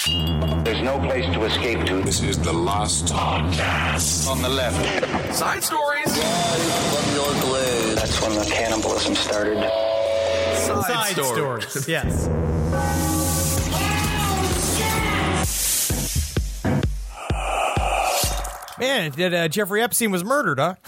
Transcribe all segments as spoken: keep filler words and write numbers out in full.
There's no place to escape to. This is the last podcast. On the left. Side stories. That's when the cannibalism started. Side, Side stories. stories. Yes. Man, that uh, Jeffrey Epstein was murdered, huh?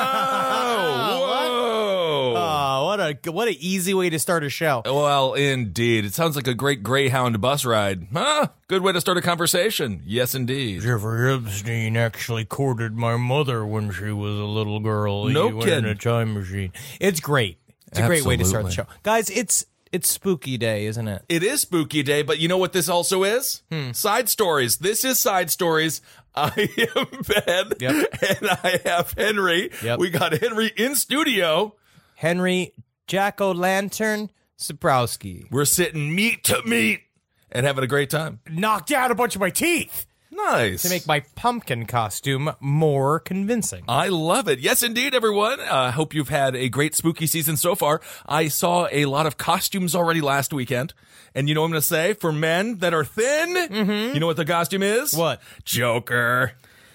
Oh, whoa. Oh, what a what an easy way to start a show. Well, indeed. It sounds like a great Greyhound bus ride. Huh? Good way to start a conversation. Yes, indeed. Jeffrey Epstein actually courted my mother when she was a little girl. No he went kidding. in a time machine. It's great. It's a great way to start the show. Absolutely. Guys, it's it's spooky day, isn't it? It is spooky day, but you know what this also is? Hmm. Side stories. This is Side Stories. I am Ben, Yep. and I have Henry. Yep. We got Henry in studio. Henry Jack-O-Lantern Saprowski. We're sitting meat to meat and having a great time. Knocked out a bunch of my teeth Nice. to make my pumpkin costume more convincing. I love it. Yes, indeed, everyone. I uh, hope you've had a great spooky season so far. I saw a lot of costumes already last weekend. And you know what I'm going to say? For men that are thin, mm-hmm. you know what the costume is? What? Joker.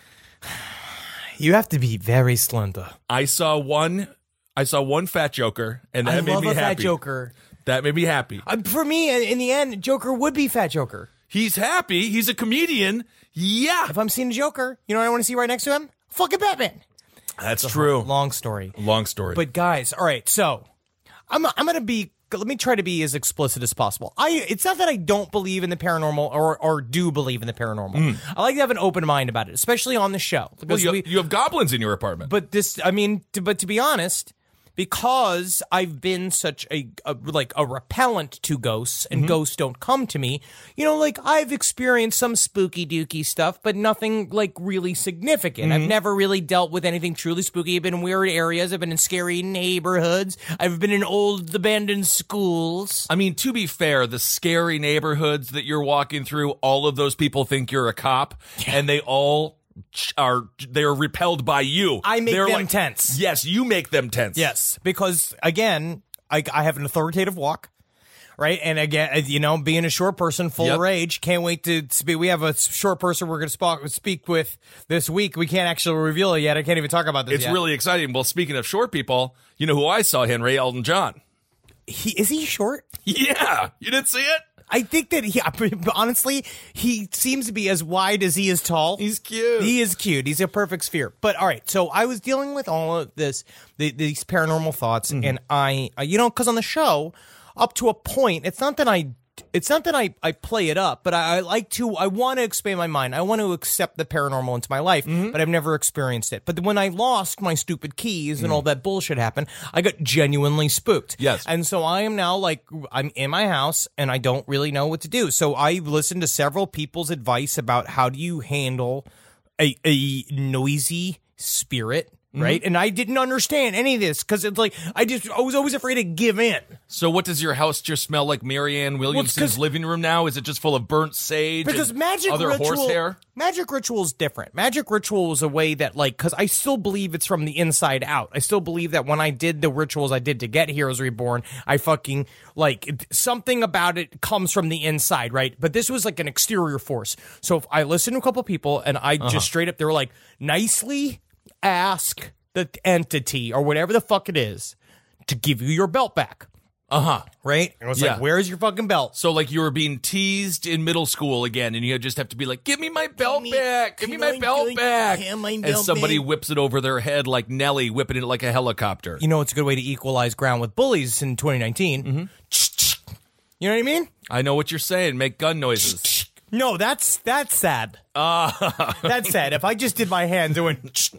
You have to be very slender. I saw one. I saw one fat Joker, and that I made love me a happy. fat Joker. That made me happy. Uh, for me, in, in the end, Joker would be Fat Joker. He's happy. He's a comedian. Yeah, If I'm seeing a Joker, you know what I want to see right next to him? Fucking Batman. that's true. Long story. Long story. But guys, all right, so I'm I'm gonna be let me try to be as explicit as possible. I it's not that I don't believe in the paranormal or or do believe in the paranormal. I like to have an open mind about it, especially on the show. well, Because you, we, you have goblins in your apartment. but this, I mean, to, but to be honest, because I've been such a, a like a repellent to ghosts, and ghosts don't come to me. You know, like I've experienced some spooky dooky stuff, but nothing like really significant. I've never really dealt with anything truly spooky. I've been in weird areas. I've been in scary neighborhoods. I've been in old abandoned schools. I mean, to be fair, the scary neighborhoods that you're walking through, all of those people think you're a cop, and they all are they're repelled by you. I make They're them like, tense. Yes, you make them tense. Yes, because again, I, I have an authoritative walk, right? And again, you know, being a short person, full Yep. of rage, can't wait to speak. We have a short person we're going to speak with this week. We can't actually reveal it yet. I can't even talk about this It's yet. really exciting. Well, speaking of short people, you know who I saw, Henry? Elton John. He, is he short? Yeah, you didn't see it? I think that he, honestly, he seems to be as wide as he is tall. He's cute. He is cute. He's a perfect sphere. But all right, so I was dealing with all of this, the, these paranormal thoughts, Mm-hmm. and I, I you know, because on the show, up to a point, it's not that I, it's not that I, I play it up, but I, I like to, I want to expand my mind. I want to accept the paranormal into my life, Mm-hmm. but I've never experienced it. But when I lost my stupid keys and all that bullshit happened, I got genuinely spooked. Mm. Yes. And so I am now like, I'm in my house and I don't really know what to do. So I listened to several people's advice about how do you handle a, a noisy spirit, right? And I didn't understand any of this because it's like, I just, I was always afraid to give in. So what does your house just smell like Marianne Williamson's 'cause- living room now? Is it just full of burnt sage Because and magic other ritual, horsehair? magic ritual is different. Magic ritual is a way that, like, because I still believe it's from the inside out. I still believe that when I did the rituals I did to get Heroes Reborn, I fucking like it- something about it comes from the inside, right? But this was like an exterior force. So if I listened to a couple people and I just straight up, they were like, nicely ask the entity or whatever the fuck it is to give you your belt back. Uh-huh. Right? And I was Yeah. like, where's your fucking belt? So like you were being teased in middle school again, and you just have to be like, give me my belt me- back. Give me can my I belt do- back. can my And belt somebody back? whips it over their head like Nelly, whipping it like a helicopter. You know, it's a good way to equalize ground with bullies in twenty nineteen. Mm-hmm. You know what I mean? I know what you're saying. Make gun noises. No, that's that's sad. Ah. That's sad. If I just did my hand doing,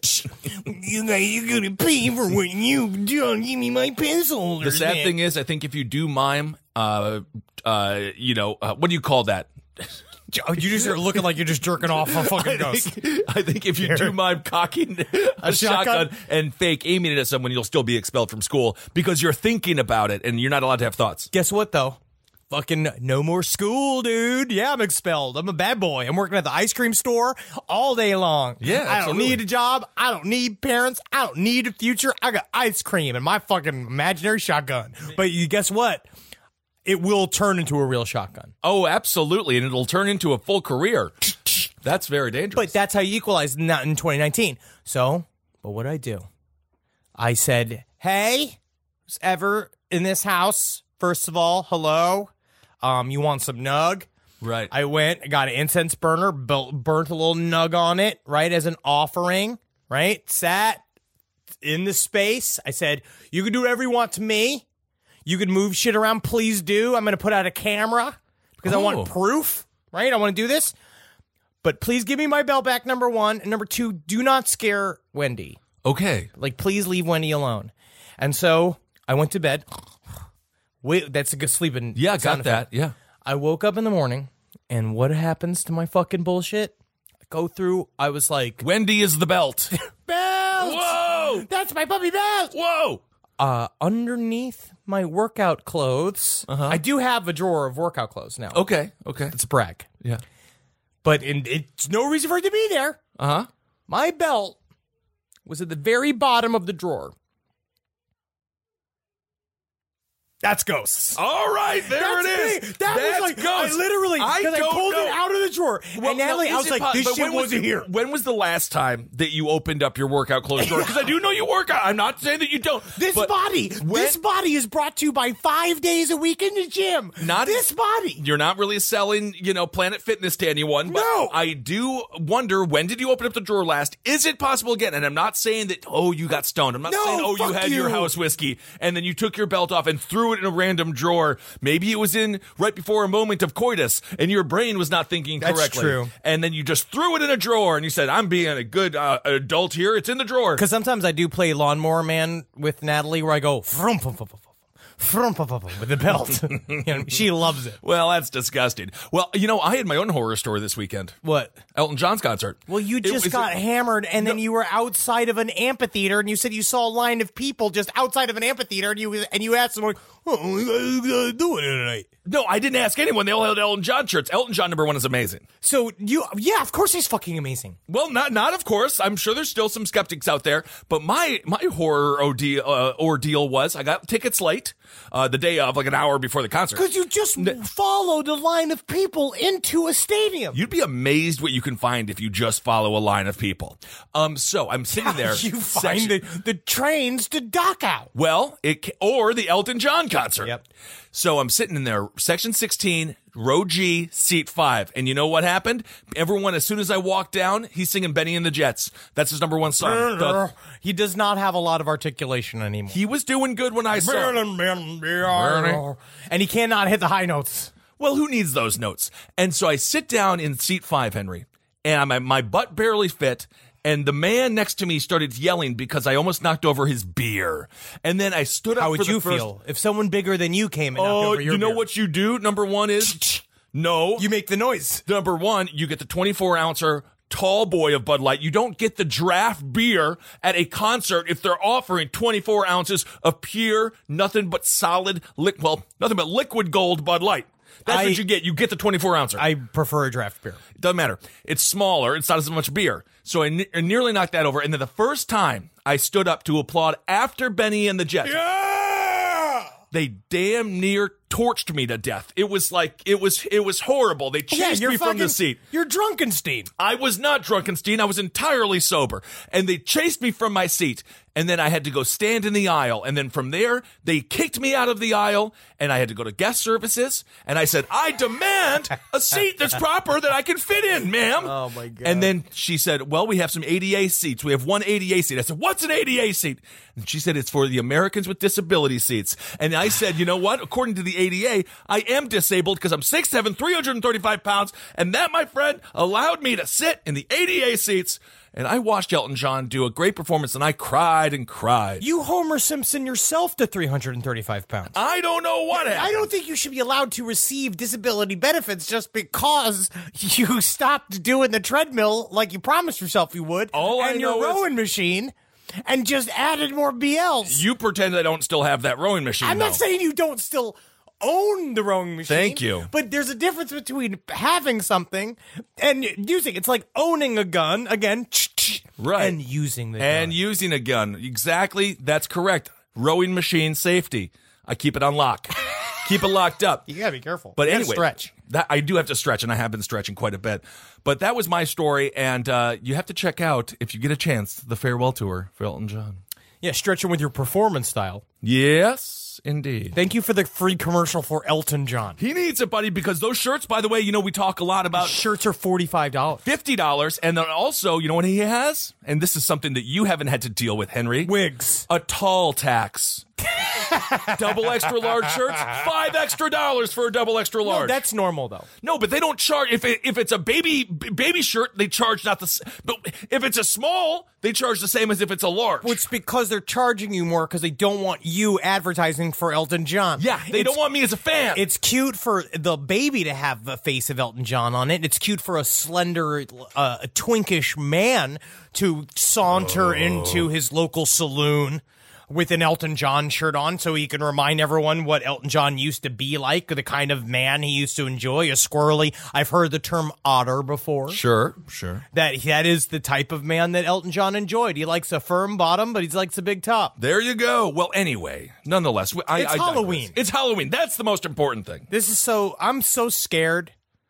you know, you're gonna pay for what you do. Give me my pencil. The sad thing is, I think if you do mime, uh, uh, you know, uh, what do you call that? you just are looking like you're just jerking off a fucking I ghost. think, I think if you do mind cocking a, shotgun? shotgun and fake aiming it at someone, you'll still be expelled from school because you're thinking about it and you're not allowed to have thoughts. Guess what though? Fucking no more school, dude. Yeah, I'm expelled. I'm a bad boy. I'm working at the ice cream store all day long. Yeah, I don't absolutely. need a job. I don't need parents. I don't need a future. I got ice cream and my fucking imaginary shotgun. But you guess what? it will turn into a real shotgun. Oh, absolutely. And it'll turn into a full career. That's very dangerous. But that's how you equalize, not in twenty nineteen. So, but what did I do? I said, hey, who's ever in this house? First of all, hello. Um, you want some nug? Right. I went, I got an incense burner, built, burnt a little nug on it, right, as an offering, right? Sat in the space. I said, you can do whatever you want to me. You can move shit around, please do. I'm going to put out a camera because Oh. I want proof, right? I want to do this. But please give me my belt back, number one. And number two, do not scare Wendy. Okay. Like, please leave Wendy alone. And so I went to bed. Wait, that's a good sleeping. Yeah, sound got that. effect. Yeah. I woke up in the morning, and what happens to my fucking bullshit? I go through, I was like, Wendy is the belt. belt! Whoa! That's my puppy belt! Whoa! Uh, underneath my workout clothes, Uh-huh. I do have a drawer of workout clothes now. Okay. Okay. It's a brag. Yeah. But in, it's no reason for it to be there. Uh-huh. My belt was at the very bottom of the drawer. That's ghosts. All right, there That's it is. me. That That's was like, ghosts. I literally, I because I, don't pulled know. it out of the drawer. Well, and Natalie, no, I is was it like, po- this but shit when was wasn't the- here. When was the last time that you opened up your workout clothes drawer? Because I do know you work out. I'm not saying that you don't. This but body, when- this body is brought to you by five days a week in the gym. Not- this body. You're not really selling, you know, Planet Fitness to anyone. But No. I do wonder, when did you open up the drawer last? Is it possible again? And I'm not saying that, oh, you got stoned. I'm not No, saying, oh, you fuck had your you. house whiskey and then you took your belt off and threw it in a random drawer. Maybe it was in right before a moment of coitus and your brain was not thinking That's correctly. true. And then you just threw it in a drawer and you said, I'm being a good uh, adult here. It's in the drawer. Because sometimes I do play Lawnmower Man with Natalie where I go, frum, frum, frum, frum, frum, frum, frum, with the belt. You know, she loves it. Well, that's disgusting. Well, you know, I had my own horror story this weekend. What? Elton John's concert. Well, you It just was- got hammered, and then you were outside of an amphitheater, and you said you saw a line of people just outside of an amphitheater, and you and you asked them, like, "Oh, what are you gonna do tonight?" No, I didn't ask anyone. They all had Elton John shirts. Elton John number one is amazing. So you, yeah, of course he's fucking amazing. Well, not not of course. I'm sure there's still some skeptics out there. But my my horror ordeal, uh, ordeal was I got tickets late uh, the day of, like an hour before the concert. Because you just followed a line of people into a stadium. You'd be amazed what you can find if you just follow a line of people. Um, so I'm sitting there. you find section- the, the trains to dock out. Well, it ca- or the Elton John concert. Yep. So I'm sitting in there, section sixteen, row G, seat five. And you know what happened? Everyone, as soon as I walked down, he's singing Benny and the Jets. That's his number one song. The- He does not have a lot of articulation anymore. he was doing good when I saw him. And he cannot hit the high notes. Well, who needs those notes? And so I sit down in seat five, Henry, and my, my butt barely fit. And the man next to me started yelling because I almost knocked over his beer. And then I stood up. How for would the you first- feel if someone bigger than you came and knocked Oh, over your you know beer? what you do? Number one is no. You make the noise. Number one, you get the twenty-four ouncer tall boy of Bud Light. You don't get the draft beer at a concert if they're offering twenty-four ounces of pure, nothing but solid, lick, well, nothing but liquid gold Bud Light. That's I- what you get. You get the twenty-four ouncer. I prefer a draft beer. It doesn't matter. It's smaller. It's not as much beer. So I, ne- I nearly knocked that over. And then the first time I stood up to applaud after Benny and the Jets, they damn near torched me to death. It was like, it was, it was horrible. They chased me from the seat. You're Drunkenstein. I was not Drunkenstein. I was entirely sober. And they chased me from my seat. And then I had to go stand in the aisle. And then from there, they kicked me out of the aisle. And I had to go to guest services. And I said, I demand a seat that's proper that I can fit in, ma'am. Oh, my God. And then she said, well, we have some A D A seats. We have one A D A seat. I said, what's an A D A seat? And she said, it's for the Americans with Disability seats. And I said, you know what? According to the A D A, I am disabled because I'm six seven, three hundred thirty-five pounds. And that, my friend, allowed me to sit in the A D A seats. And I watched Elton John do a great performance, and I cried and cried. You Homer Simpson yourself to three hundred thirty-five pounds. I don't know what happened. I don't think you should be allowed to receive disability benefits just because you stopped doing the treadmill like you promised yourself you would, All I and your know is- rowing machine, and just added more B Ls. You pretend I don't still have that rowing machine, I'm though. not saying you don't still own the rowing machine. Thank you. But there's a difference between having something and using it. It's like owning a gun, again, Right. and using the And gun. using a gun. Exactly. That's correct. Rowing machine safety. I keep it on lock. Keep it locked up. You gotta be careful. But You gotta anyway, stretch. That, I do have to stretch, and I have been stretching quite a bit. But that was my story, and uh, you have to check out, if you get a chance, the farewell tour for Elton John. Yeah, stretching with your performance style. Yes, indeed. Thank you for the free commercial for Elton John. He needs it, buddy, because those shirts, by the way, you know, we talk a lot about Shirts are forty-five dollars. fifty dollars, and then also, you know what he has? And this is something that you haven't had to deal with, Henry. Wigs. A tall tax. Double extra large shirts, five extra dollars for a double extra No, large. that's normal, though. No, but they don't charge if it, if it's a baby b- baby shirt, they charge not the. s- But if it's a small, they charge the same as if it's a large. Well, it's because they're charging you more because they don't want you advertising for Elton John. yeah, they It's- don't want me as a fan. It's cute for the baby to have the face of Elton John on it. It's cute for a slender, uh, twinkish man to saunter into his local saloon with an Elton John shirt on so he can remind everyone what Elton John used to be like, the kind of man he used to enjoy, a squirrely. I've heard the term otter before. sure, sure. That that is the type of man that Elton John enjoyed. He likes a firm bottom, but he likes a big top. There you go. Well, anyway, nonetheless, I, It's I digress. Halloween. It's Halloween. That's the most important thing. This is so, I'm so scared.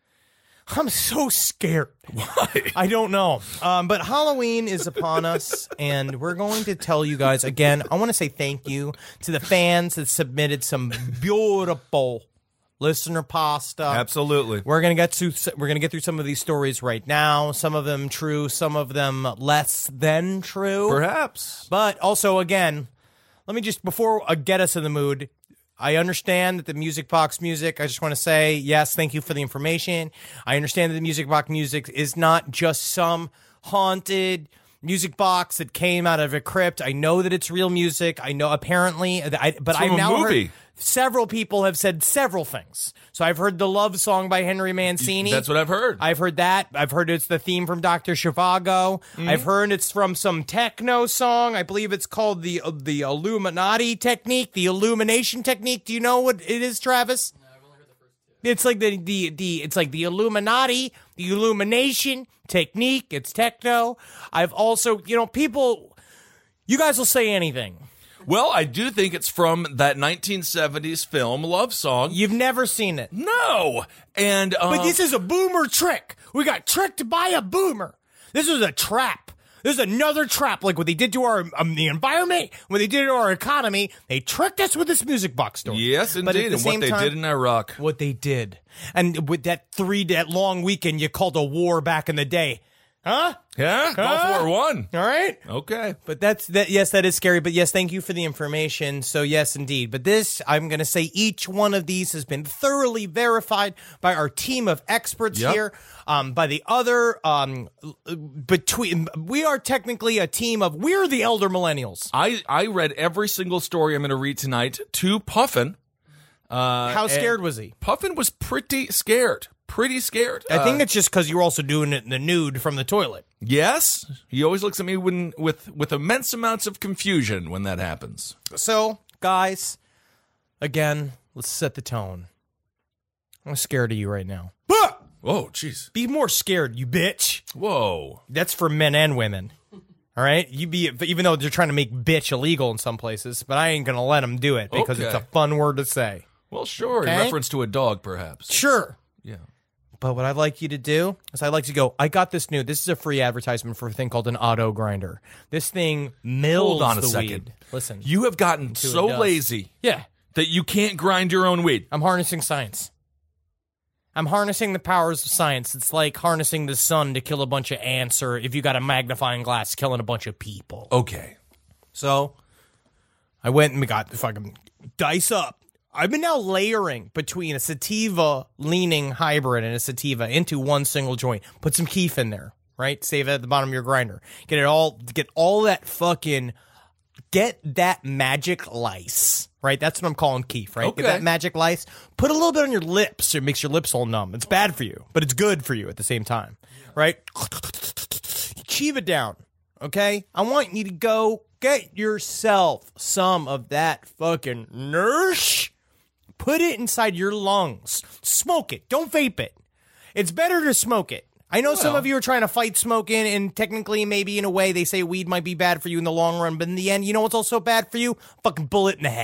I'm so scared. Why? I don't know. Um, but Halloween is upon us, and we're going to tell you guys again. I want to say thank you to the fans that submitted some beautiful listener pasta. Absolutely. We're gonna get to we're gonna get through some of these stories right now. Some of them true, some of them less than true. Perhaps. But also, again, let me just before uh, get us in the mood. I understand that the Music Box music, I just want to say, yes, thank you for the information. I understand that the Music Box music is not just some haunted music box that came out of a crypt. I know that it's real music. I know apparently, I, but It's I've from a now movie. heard several people have said several things. So I've heard the love song by Henry Mancini. That's what I've heard. I've heard that. I've heard it's the theme from Doctor Zhivago. Mm-hmm. I've heard it's from some techno song. I believe it's called the uh, the Illuminati technique, the illumination technique. Do you know what it is, Travis? No, I've only heard the first two. It's like the the the it's like the Illuminati, the illumination technique. It's techno. I've also, you know, people, you guys will say anything. Well, I do think it's from that nineteen seventies film Love Song. You've never seen it. No. And um, But this is a boomer trick. We got tricked by a boomer. This is a trap. This is another trap, like what they did to our um, the environment, what they did to our economy. They tricked us with this Music Box story. yes, But at indeed, the and what same they time- did in Iraq. What they did, and with that three that long weekend you called a war back in the day, huh? Yeah, Gulf Huh? War One. All right. Okay. But that's that. Yes, that is scary. But yes, thank you for the information. So yes, indeed. But this, I'm going to say, each one of these has been thoroughly verified by our team of experts Yep. here. Um, by the other, um, between we are technically a team of we're the elder millennials. I, I read every single story I'm going to read tonight to Puffin. Uh, How and scared was he? Puffin was pretty scared. Pretty scared. I think Uh, it's just because you were also doing it in the nude from the toilet. yes. He always looks at me when, with with immense amounts of confusion when that happens. So, guys, again, let's set the tone. I'm scared of you right now. Whoa, jeez. Be more scared, you bitch. Whoa. That's for men and women. All right, you be even though they're trying to make bitch illegal in some places, but I ain't gonna let them do it because it's Okay. a fun word to say. Well, sure. In Okay. reference to a dog, perhaps. Sure, Yeah. but what I'd like you to do is I'd like to go. I got this new. This is a free advertisement for a thing called an auto grinder. This thing mills Hold on a the second. weed. Listen, You have gotten so does. lazy yeah, that you can't grind your own weed. I'm harnessing science. I'm harnessing the powers of science. It's like harnessing the sun to kill a bunch of ants, or if you got a magnifying glass, killing a bunch of people. Okay. So I went and we got the fucking dice up. I've been now layering between a sativa leaning hybrid and a sativa into one single joint. Put some keef in there, right? Save it at the bottom of your grinder. Get it all, get all that fucking, get that magic lice, right? That's what I'm calling keef, right? Okay. Get that magic lice. Put a little bit on your lips. It makes your lips all numb. It's bad for you, but it's good for you at the same time, right? Cheeve it down, okay? I want you to go get yourself some of that fucking nurse. Put it inside your lungs. Smoke it. Don't vape it. It's better to smoke it. I know some Well. of you are trying to fight smoking, and technically, maybe in a way, they say weed might be bad for you in the long run, but in the end, you know what's also bad for you? Fucking bullet in the head.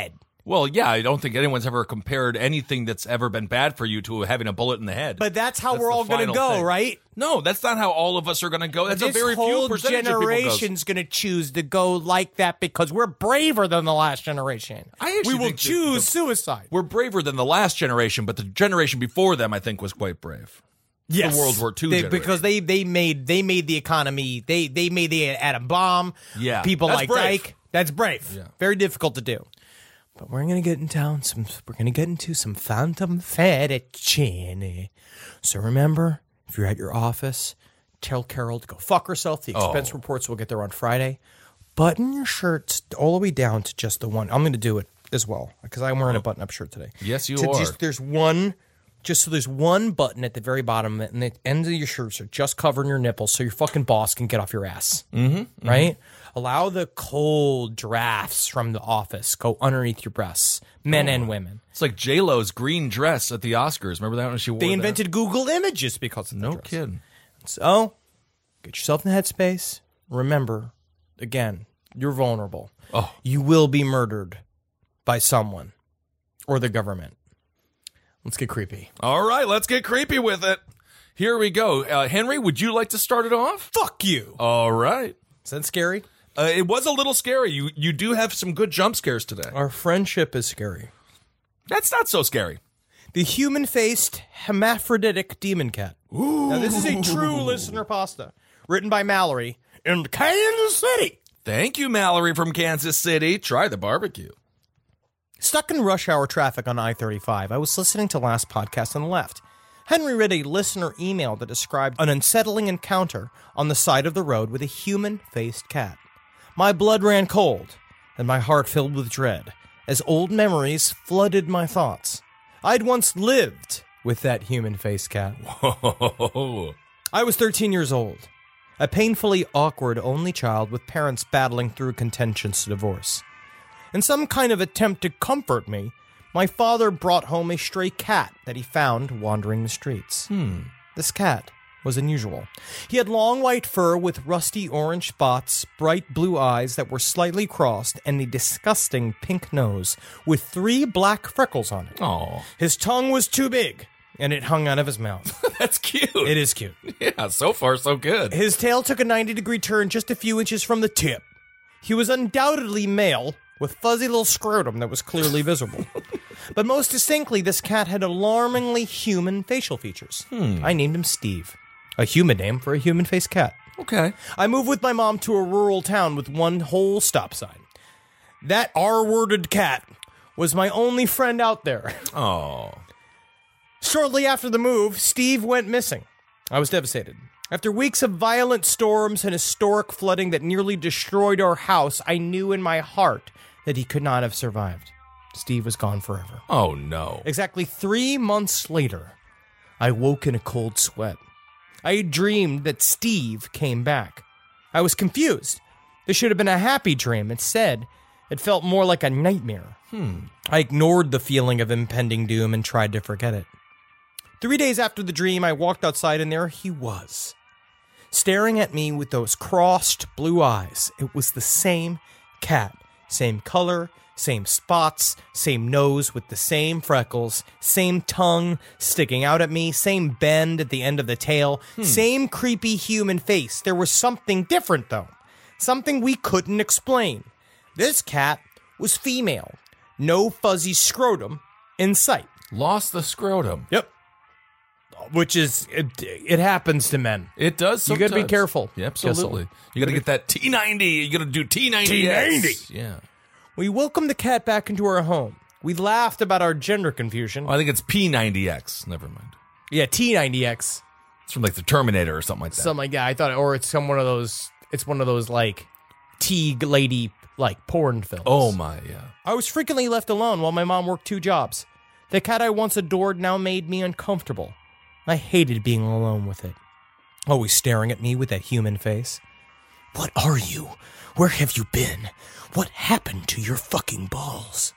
Well, yeah, I don't think anyone's ever compared anything that's ever been bad for you to having a bullet in the head. But that's how That's we're the all going to final go, thing. right? No, that's not how all of us are going to go. That's this a very whole few percentage of people goes. generation's going to choose to go like that because we're braver than the last generation. I actually we will think that choose the- suicide. We're braver than the last generation, but the generation before them, I think, was quite brave. Yes. The World War Two They- generation. because they they made they made the economy. They they made the atom bomb. Yeah. people That's like brave. Dyke. That's brave. Yeah. Very difficult to do. But we're gonna get into town some. We're gonna get into some phantom fettuccine. So remember, if you're at your office, tell Carol to go fuck herself. The expense Oh. reports will get there on Friday. Button your shirts all the way down to just the one. I'm gonna do it as well because I'm wearing a button-up shirt today. Yes, you To are. Just, there's one. Just so there's one button at the very bottom, and the ends of your shirts are just covering your nipples, so your fucking boss can get off your ass. Mm-hmm, right? Mm-hmm. Allow the cold drafts from the office go underneath your breasts, men Oh. and women. It's like J-Lo's green dress at the Oscars. Remember that when she wore They that? invented Google Images because of that No dress. kidding. So, get yourself in the headspace. Remember, again, you're vulnerable. Oh. You will be murdered by someone or the government. Let's get creepy. All right, let's get creepy with it. Here we go. Uh, Henry, would you like to start it off? Fuck you. All right. Is that scary? Uh, it was a little scary. You you do have some good jump scares today. Our friendship is scary. That's not so scary. The human-faced hermaphroditic demon cat. Ooh. Now, this is a true listener pasta, written by Mallory in Kansas City. Thank you, Mallory from Kansas City. Try the barbecue. Stuck in rush hour traffic on I thirty-five, I was listening to last podcast and left. Henry read a listener email that described an unsettling encounter on the side of the road with a human-faced cat. My blood ran cold, and my heart filled with dread, as old memories flooded my thoughts. I'd once lived with that human-faced cat. Whoa. I was thirteen years old, a painfully awkward only child with parents battling through contentious divorce. In some kind of attempt to comfort me, my father brought home a stray cat that he found wandering the streets. Hmm. This cat was unusual. He had long white fur with rusty orange spots, bright blue eyes that were slightly crossed, and a disgusting pink nose with three black freckles on it. Oh, His tongue was too big, and it hung out of his mouth. that's cute. It is cute. Yeah, so far so good. His tail took a ninety degree turn just a few inches from the tip. He was undoubtedly male, with fuzzy little scrotum that was clearly visible. But most distinctly, this cat had alarmingly human facial features. Hmm. I named him Steve, a human name for a human-faced cat. Okay. I moved with my mom to a rural town with one whole stop sign. That R-worded cat was my only friend out there. Oh. Shortly after the move, Steve went missing. I was devastated. After weeks of violent storms and historic flooding that nearly destroyed our house, I knew in my heart that he could not have survived. Steve was gone forever. Oh, no. Exactly three months later, I woke in a cold sweat. I had dreamed that Steve came back. I was confused. This should have been a happy dream. Instead, it felt more like a nightmare. Hmm. I ignored the feeling of impending doom and tried to forget it. Three days after the dream, I walked outside and there he was, staring at me with those crossed blue eyes. It was the same cat, same color, same spots, same nose with the same freckles, same tongue sticking out at me, same bend at the end of the tail, hmm. same creepy human face. There was something different, though. Something we couldn't explain. This cat was female. No fuzzy scrotum in sight. Lost the scrotum. Yep. Which is, it, it happens to men. It does sometimes. You gotta be careful. Yeah, absolutely. You gotta get that T ninety. You gotta do T ninety. T ninety. Yeah. We welcomed the cat back into our home. We laughed about our gender confusion. Oh, I think it's P ninety X. Never mind. Yeah, T ninety X. It's from like the Terminator or something like that. Something like that. I thought, or it's some one of those, it's one of those like T lady like porn films. Oh my, yeah. I was frequently left alone while my mom worked two jobs. The cat I once adored now made me uncomfortable. I hated being alone with it. Always staring at me with that human face. What are you? Where have you been? What happened to your fucking balls?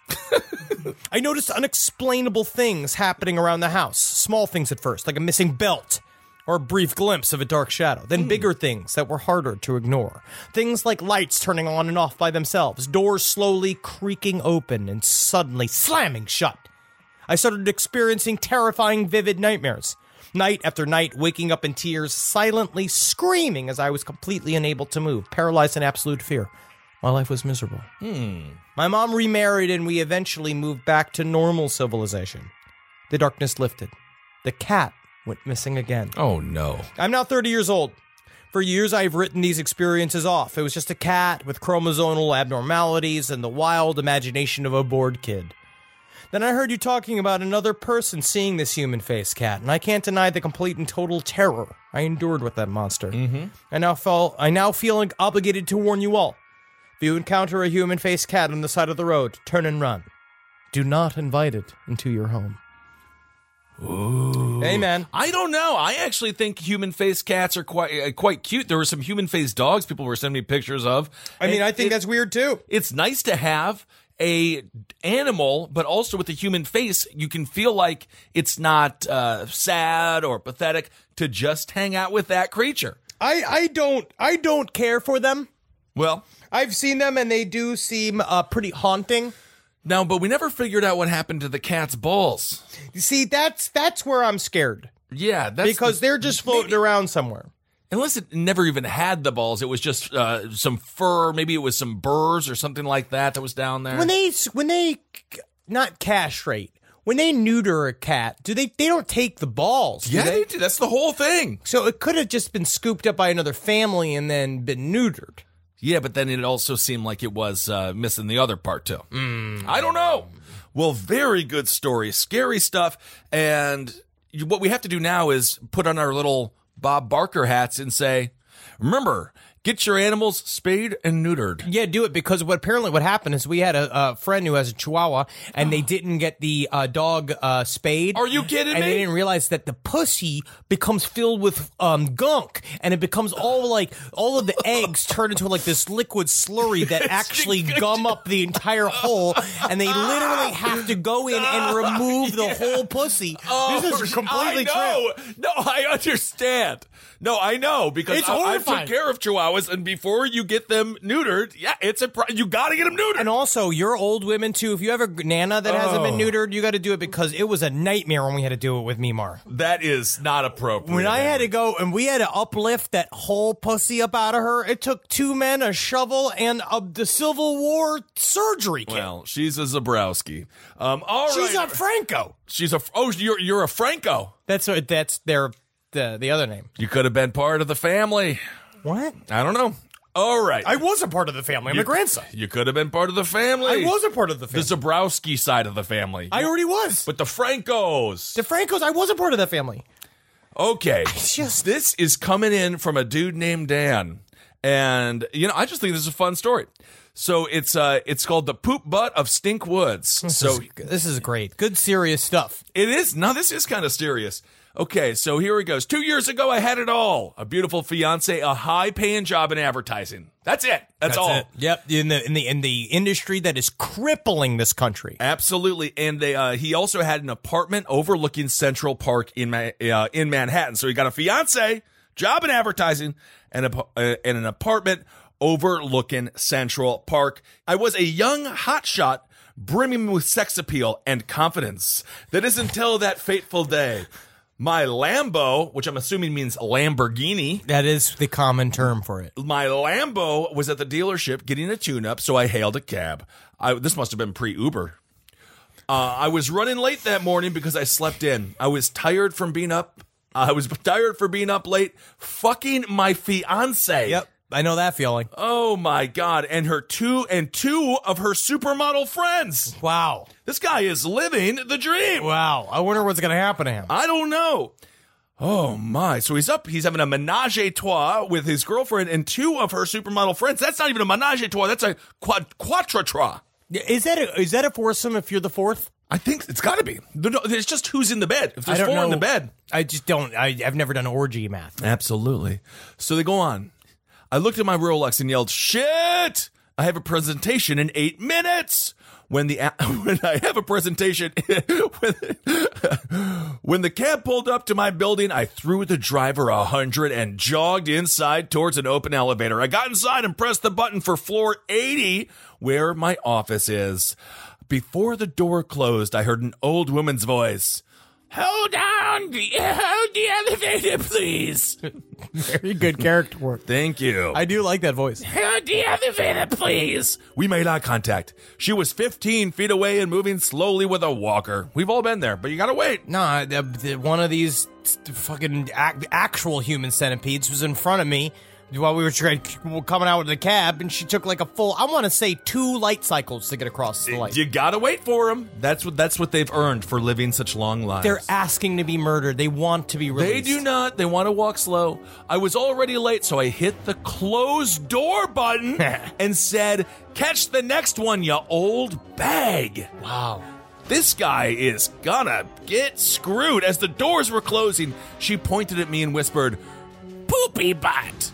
I noticed unexplainable things happening around the house. Small things at first, like a missing belt or a brief glimpse of a dark shadow, then bigger things that were harder to ignore. Things like lights turning on and off by themselves, doors slowly creaking open and suddenly slamming shut. I started experiencing terrifying, vivid nightmares. Night after night, waking up in tears, silently screaming as I was completely unable to move, paralyzed in absolute fear. My life was miserable. Hmm. My mom remarried and we eventually moved back to normal civilization. The darkness lifted. The cat went missing again. Oh, no. I'm now thirty years old. For years, I've written these experiences off. It was just a cat with chromosomal abnormalities and the wild imagination of a bored kid. Then I heard you talking about another person seeing this human face cat, and I can't deny the complete and total terror I endured with that monster. Mm-hmm. I now feel I now feel obligated to warn you all. If you encounter a human face cat on the side of the road, turn and run. Do not invite it into your home. Ooh. Amen. I don't know. I actually think human-faced cats are quite uh, quite cute. There were some human-faced dogs people were sending me pictures of. I mean, And I think it- that's weird too. It's nice to have a animal, but also with a human face, you can feel like it's not uh, sad or pathetic to just hang out with that creature. I, I don't I don't care for them. Well, I've seen them and they do seem uh, pretty haunting. no, but we never figured out what happened to the cat's balls. You see, that's that's where I'm scared Yeah, that's because the- they're just floating maybe- around somewhere. Unless it never even had the balls, it was just uh, some fur. Maybe it was some burrs or something like that that was down there. When they when they not castrate, when they neuter a cat, do they they don't take the balls? Do yeah, they? they do. That's the whole thing. So it could have just been scooped up by another family and then been neutered. Yeah, but then it also seemed like it was uh, missing the other part too. I don't know. Well, very good story, scary stuff, and you, what we have to do now is put on our little Bob Barker hats and say, remember, get your animals spayed and neutered. Yeah, do it because what apparently what happened is we had a, a friend who has a Chihuahua and they didn't get the uh, dog uh, spayed. Are you kidding and me? they didn't realize that the pussy becomes filled with um, gunk and it becomes all like all of the eggs turn into like this liquid slurry that actually gum up the entire hole and they literally have to go in and remove the whole pussy. Oh, this is completely I true. know. No, I understand. No, I know because It's I, I horrifying. took care of Chihuahuas, and before you get them neutered, yeah, it's a pro- you got to get them neutered. And also, you're old women too. If you have a Nana that hasn't been Oh. neutered, you got to do it because it was a nightmare when we had to do it with Mimar. that is not appropriate. When I had to go and we had to uplift that whole pussy up out of her, it took two men, a shovel, and a, the Civil War surgery kit. Well, she's a Zabrowski. Um, all right. She's a Franco. She's a. Oh, you're you're a Franco. That's what. That's their the the other name. You could have been part of the family. What? I don't know. All right. I was a part of the family. I'm you, a grandson. You could have been part of the family. I was a part of the the family. Zabrowski side of the family. I already was. But the Francos. The Francos. I was a part of that family. Okay. just- This is coming in from a dude named Dan. And, you know, I just think this is a fun story. So it's uh it's called The Poop Butt of Stink Woods. So This is great. Good serious stuff. it is. No, this is kind of serious. Okay, so here it goes. Two years ago, I had it all. A beautiful fiance, a high-paying job in advertising. That's it. That's, all. it. Yep. In the in the in the industry that is crippling this country. Absolutely, and they, uh, he also had an apartment overlooking Central Park in Ma- uh, in Manhattan. So he got a fiance, job in advertising, and a, uh, and an apartment overlooking Central Park. I was a young hotshot, brimming with sex appeal and confidence. That is until that fateful day. My Lambo, which I'm assuming means Lamborghini, That is the common term for it. my Lambo was at the dealership getting a tune-up, so I hailed a cab. I, this must have been pre-Uber. Uh, I was running late that morning because I slept in. I was tired from being up. I was tired for being up late, fucking my fiance. Yep. I know that feeling. Oh my God. And her two and two of her supermodel friends. Wow. This guy is living the dream. Wow. I wonder what's going to happen to him. I don't know. Oh my. So he's up, he's having a menage a trois with his girlfriend and two of her supermodel friends. That's not even a menage a trois. That's a quad, quatre trois. Is that a, is that a foursome if you're the fourth? I think it's got to be. No, It's just who's in the bed. If there's I don't four know. in the bed. I just don't. I, I've never done orgy math. Absolutely. So they go on. I looked at my Rolex and yelled, shit! I have a presentation in eight minutes. When the when I have a presentation, when, when the cab pulled up to my building, I threw the driver a hundred and jogged inside towards an open elevator. I got inside and pressed the button for floor eighty, where my office is. Before the door closed, I heard an old woman's voice. Hold down the, hold the elevator, please. Very good character work. Thank you. I do like that voice. Hold the elevator, please. We made eye contact. She was fifteen feet away and moving slowly with a walker. We've all been there, but you gotta wait. No, uh, the, one of these fucking ac- actual human centipedes was in front of me while we were trying, coming out with the cab, and she took like a full, I want to say, two light cycles to get across the light. You gotta wait for them. That's what that's what they've earned for living such long lives. They're asking to be murdered. They want to be released. They do not. They want to walk slow. I was already late, so I hit the close door button and said, catch the next one, you old bag. Wow. This guy is gonna get screwed. As the doors were closing, she pointed at me and whispered, poopy butt.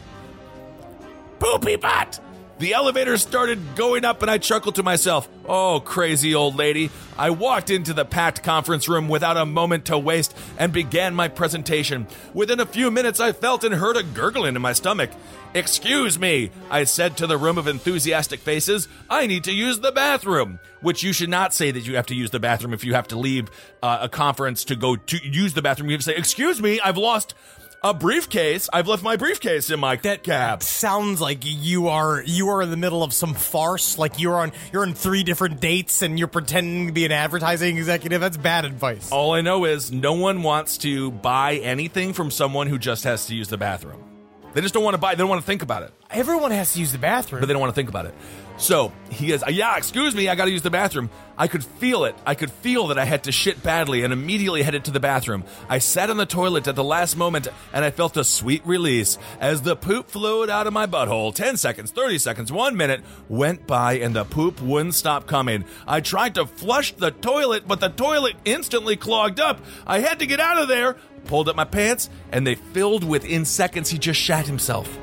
Poopy butt! The elevator started going up and I chuckled to myself, oh, crazy old lady. I walked into the packed conference room without a moment to waste and began my presentation. Within a few minutes, I felt and heard a gurgling in my stomach. Excuse me, I said to the room of enthusiastic faces, I need to use the bathroom. Which you should not say that you have to use the bathroom if you have to leave uh, a conference to go to use the bathroom. You have to say, excuse me, I've lost a briefcase. I've left my briefcase in my that cab. Sounds like you are you are in the middle of some farce. Like you're on you're on three different dates and you're pretending to be an advertising executive. That's bad advice. All I know is no one wants to buy anything from someone who just has to use the bathroom. They just don't want to buy. They don't want to think about it. Everyone has to use the bathroom, but they don't want to think about it. So he goes, yeah, excuse me, I got to use the bathroom. I could feel it. I could feel that I had to shit badly and immediately headed to the bathroom. I sat on the toilet at the last moment and I felt a sweet release as the poop flowed out of my butthole. ten seconds, thirty seconds, one minute went by and the poop wouldn't stop coming. I tried to flush the toilet, but the toilet instantly clogged up. I had to get out of there, pulled up my pants, and they filled within seconds. He just shat himself.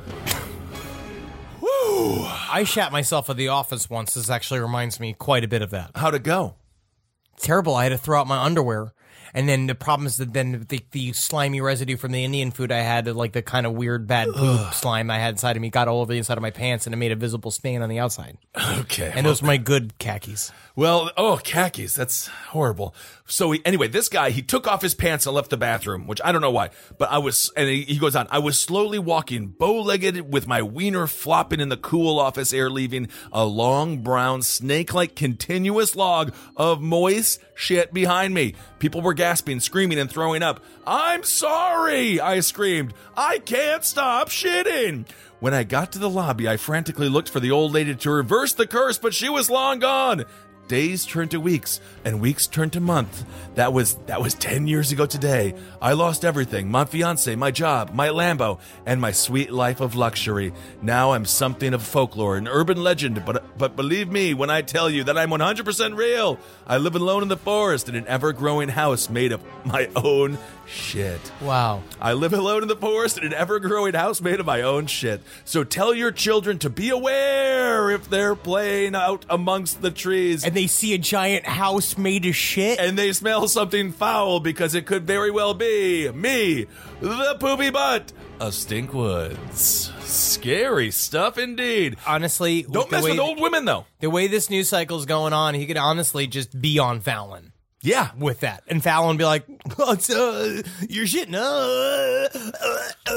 Woo! I shat myself at the office once. This actually reminds me quite a bit of that. How'd it go? Terrible. I had to throw out my underwear. And then the problem is that then the, the slimy residue from the Indian food I had, like the kind of weird bad poop slime I had inside of me, got all over the inside of my pants and it made a visible stain on the outside. Okay. And those were my good khakis. Well, oh, khakis. That's horrible. So he, anyway, this guy, he took off his pants and left the bathroom, which I don't know why, but I was, and he, he goes on, I was slowly walking, bow-legged with my wiener flopping in the cool office air, leaving a long brown snake-like continuous log of moist shit behind me. People were gasping, screaming, and throwing up. I'm sorry, I screamed. I can't stop shitting. When I got to the lobby, I frantically looked for the old lady to reverse the curse, but she was long gone. Days turned to weeks, and weeks turned to months. That was that was ten years ago today. I lost everything, my fiance, my job, my Lambo, and my sweet life of luxury. Now I'm something of folklore, an urban legend, but but believe me when I tell you that I'm one hundred percent real. I live alone in the forest in an ever-growing house made of my own shit. Wow. I live alone in the forest in an ever-growing house made of my own shit. So tell your children to be aware if they're playing out amongst the trees. And they see a giant house made of shit. And they smell something foul because it could very well be me, the poopy butt of Stinkwoods. Scary stuff indeed. Honestly. Don't mess with old women, though. The way this news cycle's going on, he could honestly just be on Fallon. Yeah. With that. And Fallon be like, What's, uh, you're shitting. Uh, uh,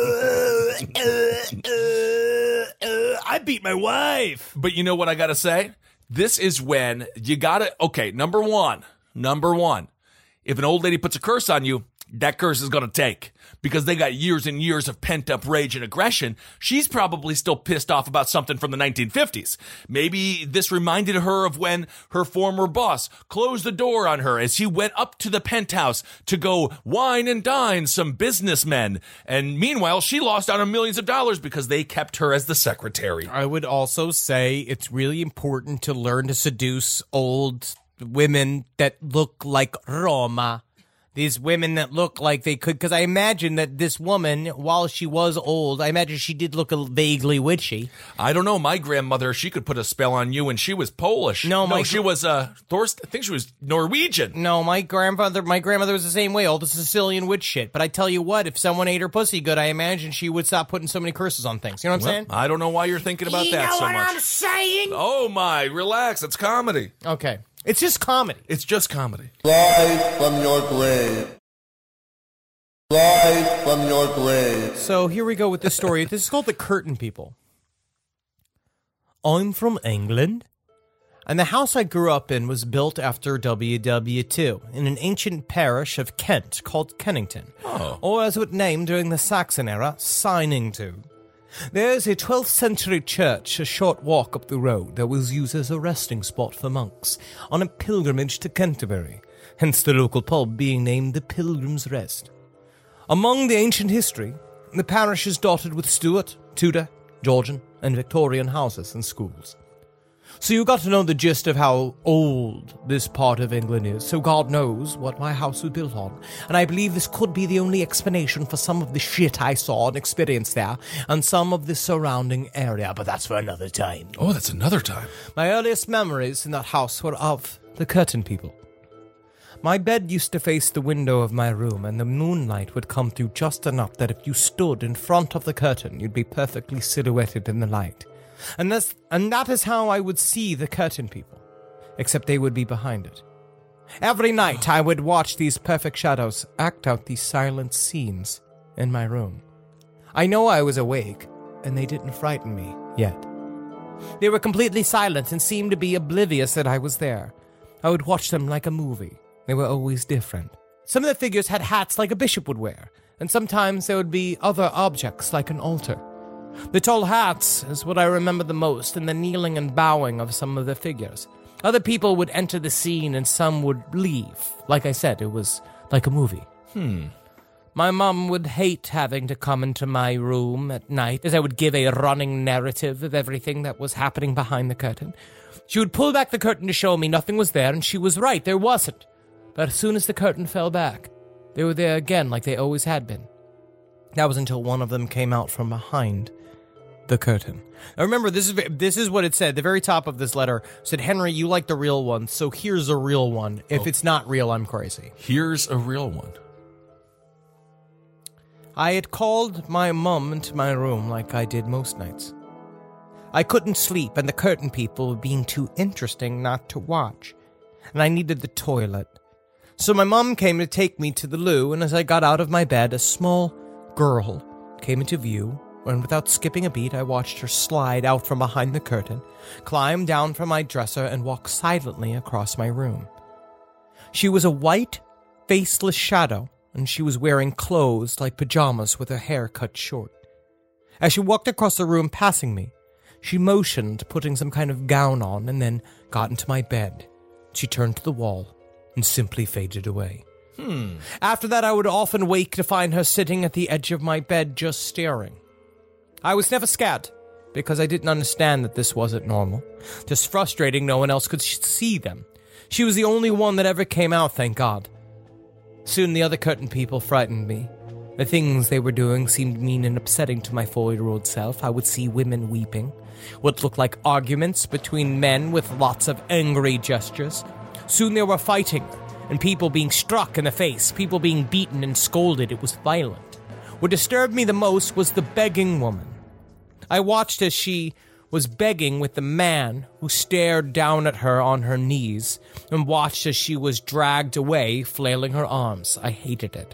uh, uh, uh, I beat my wife. But you know what I gotta say? This is when you gotta, okay, number one, number one, if an old lady puts a curse on you, that curse is gonna take. Because they got years and years of pent-up rage and aggression, she's probably still pissed off about something from the nineteen fifties. Maybe this reminded her of when her former boss closed the door on her as he went up to the penthouse to go wine and dine some businessmen. And meanwhile, she lost out on millions of dollars because they kept her as the secretary. I would also say it's really important to learn to seduce old women that look like Roma. These women that look like they could, because I imagine that this woman, while she was old, I imagine she did look a vaguely witchy. I don't know. My grandmother, she could put a spell on you, and she was Polish. No, my no she was uh, Thorst. I think she was Norwegian. No, my grandfather, my grandmother was the same way, all the Sicilian witch shit. But I tell you what, if someone ate her pussy good, I imagine she would stop putting so many curses on things. You know what I'm Well, saying? I don't know why you're thinking about you that know so what much. I'm saying? Oh my, relax. It's comedy. Okay, it's just comedy. It's just comedy. Rise from your grave. Rise from your grave. So here we go with this story. This is called The Curtain People. I'm from England, and the house I grew up in was built after World War Two in an ancient parish of Kent called Kennington, Oh. or as it was named during the Saxon era, Sinington. There's a twelfth century church a short walk up the road that was used as a resting spot for monks on a pilgrimage to Canterbury, hence the local pub being named the Pilgrim's Rest. Among the ancient history, the parish is dotted with Stuart, Tudor, Georgian, and Victorian houses and schools. So you got to know the gist of how old this part of England is, so God knows what my house was built on. And I believe this could be the only explanation for some of the shit I saw and experienced there, and some of the surrounding area, but that's for another time. Oh, that's another time. My earliest memories in that house were of the Curtain People. My bed used to face the window of my room, and the moonlight would come through just enough that if you stood in front of the curtain, you'd be perfectly silhouetted in the light. And, that's, and that is how I would see the Curtain People, except they would be behind it. Every night I would watch these perfect shadows act out these silent scenes in my room. I know I was awake, and they didn't frighten me yet. They were completely silent and seemed to be oblivious that I was there. I would watch them like a movie. They were always different. Some of the figures had hats like a bishop would wear, and sometimes there would be other objects like an altar. The tall hats is what I remember the most, and the kneeling and bowing of some of the figures. Other people would enter the scene and some would leave. Like I said, it was like a movie. Hmm. My mum would hate having to come into my room at night, as I would give a running narrative of everything that was happening behind the curtain. She would pull back the curtain to show me nothing was there, and she was right, there wasn't. But as soon as the curtain fell back, they were there again like they always had been. That was until one of them came out from behind the curtain. Now remember, this is this is what it said. The very top of this letter said, Henry, you like the real one, so here's a real one. If Oh. it's not real, I'm crazy. Here's a real one. I had called my mum into my room like I did most nights. I couldn't sleep, and the Curtain People were being too interesting not to watch, and I needed the toilet. So my mum came to take me to the loo, and as I got out of my bed, a small girl came into view, and without skipping a beat, I watched her slide out from behind the curtain, climb down from my dresser, and walk silently across my room. She was a white, faceless shadow, and she was wearing clothes like pajamas with her hair cut short. As she walked across the room passing me, she motioned, putting some kind of gown on, and then got into my bed. She turned to the wall and simply faded away. Hmm. After that, I would often wake to find her sitting at the edge of my bed just staring. I was never scared, because I didn't understand that this wasn't normal. Just frustrating no one else could sh- see them. She was the only one that ever came out, thank God. Soon the other Curtain People frightened me. The things they were doing seemed mean and upsetting to my four-year-old self. I would see women weeping, what looked like arguments between men with lots of angry gestures. Soon they were fighting, and people being struck in the face, people being beaten and scolded. It was violent. What disturbed me the most was the begging woman. I watched as she was begging with the man who stared down at her on her knees, and watched as she was dragged away, flailing her arms. I hated it.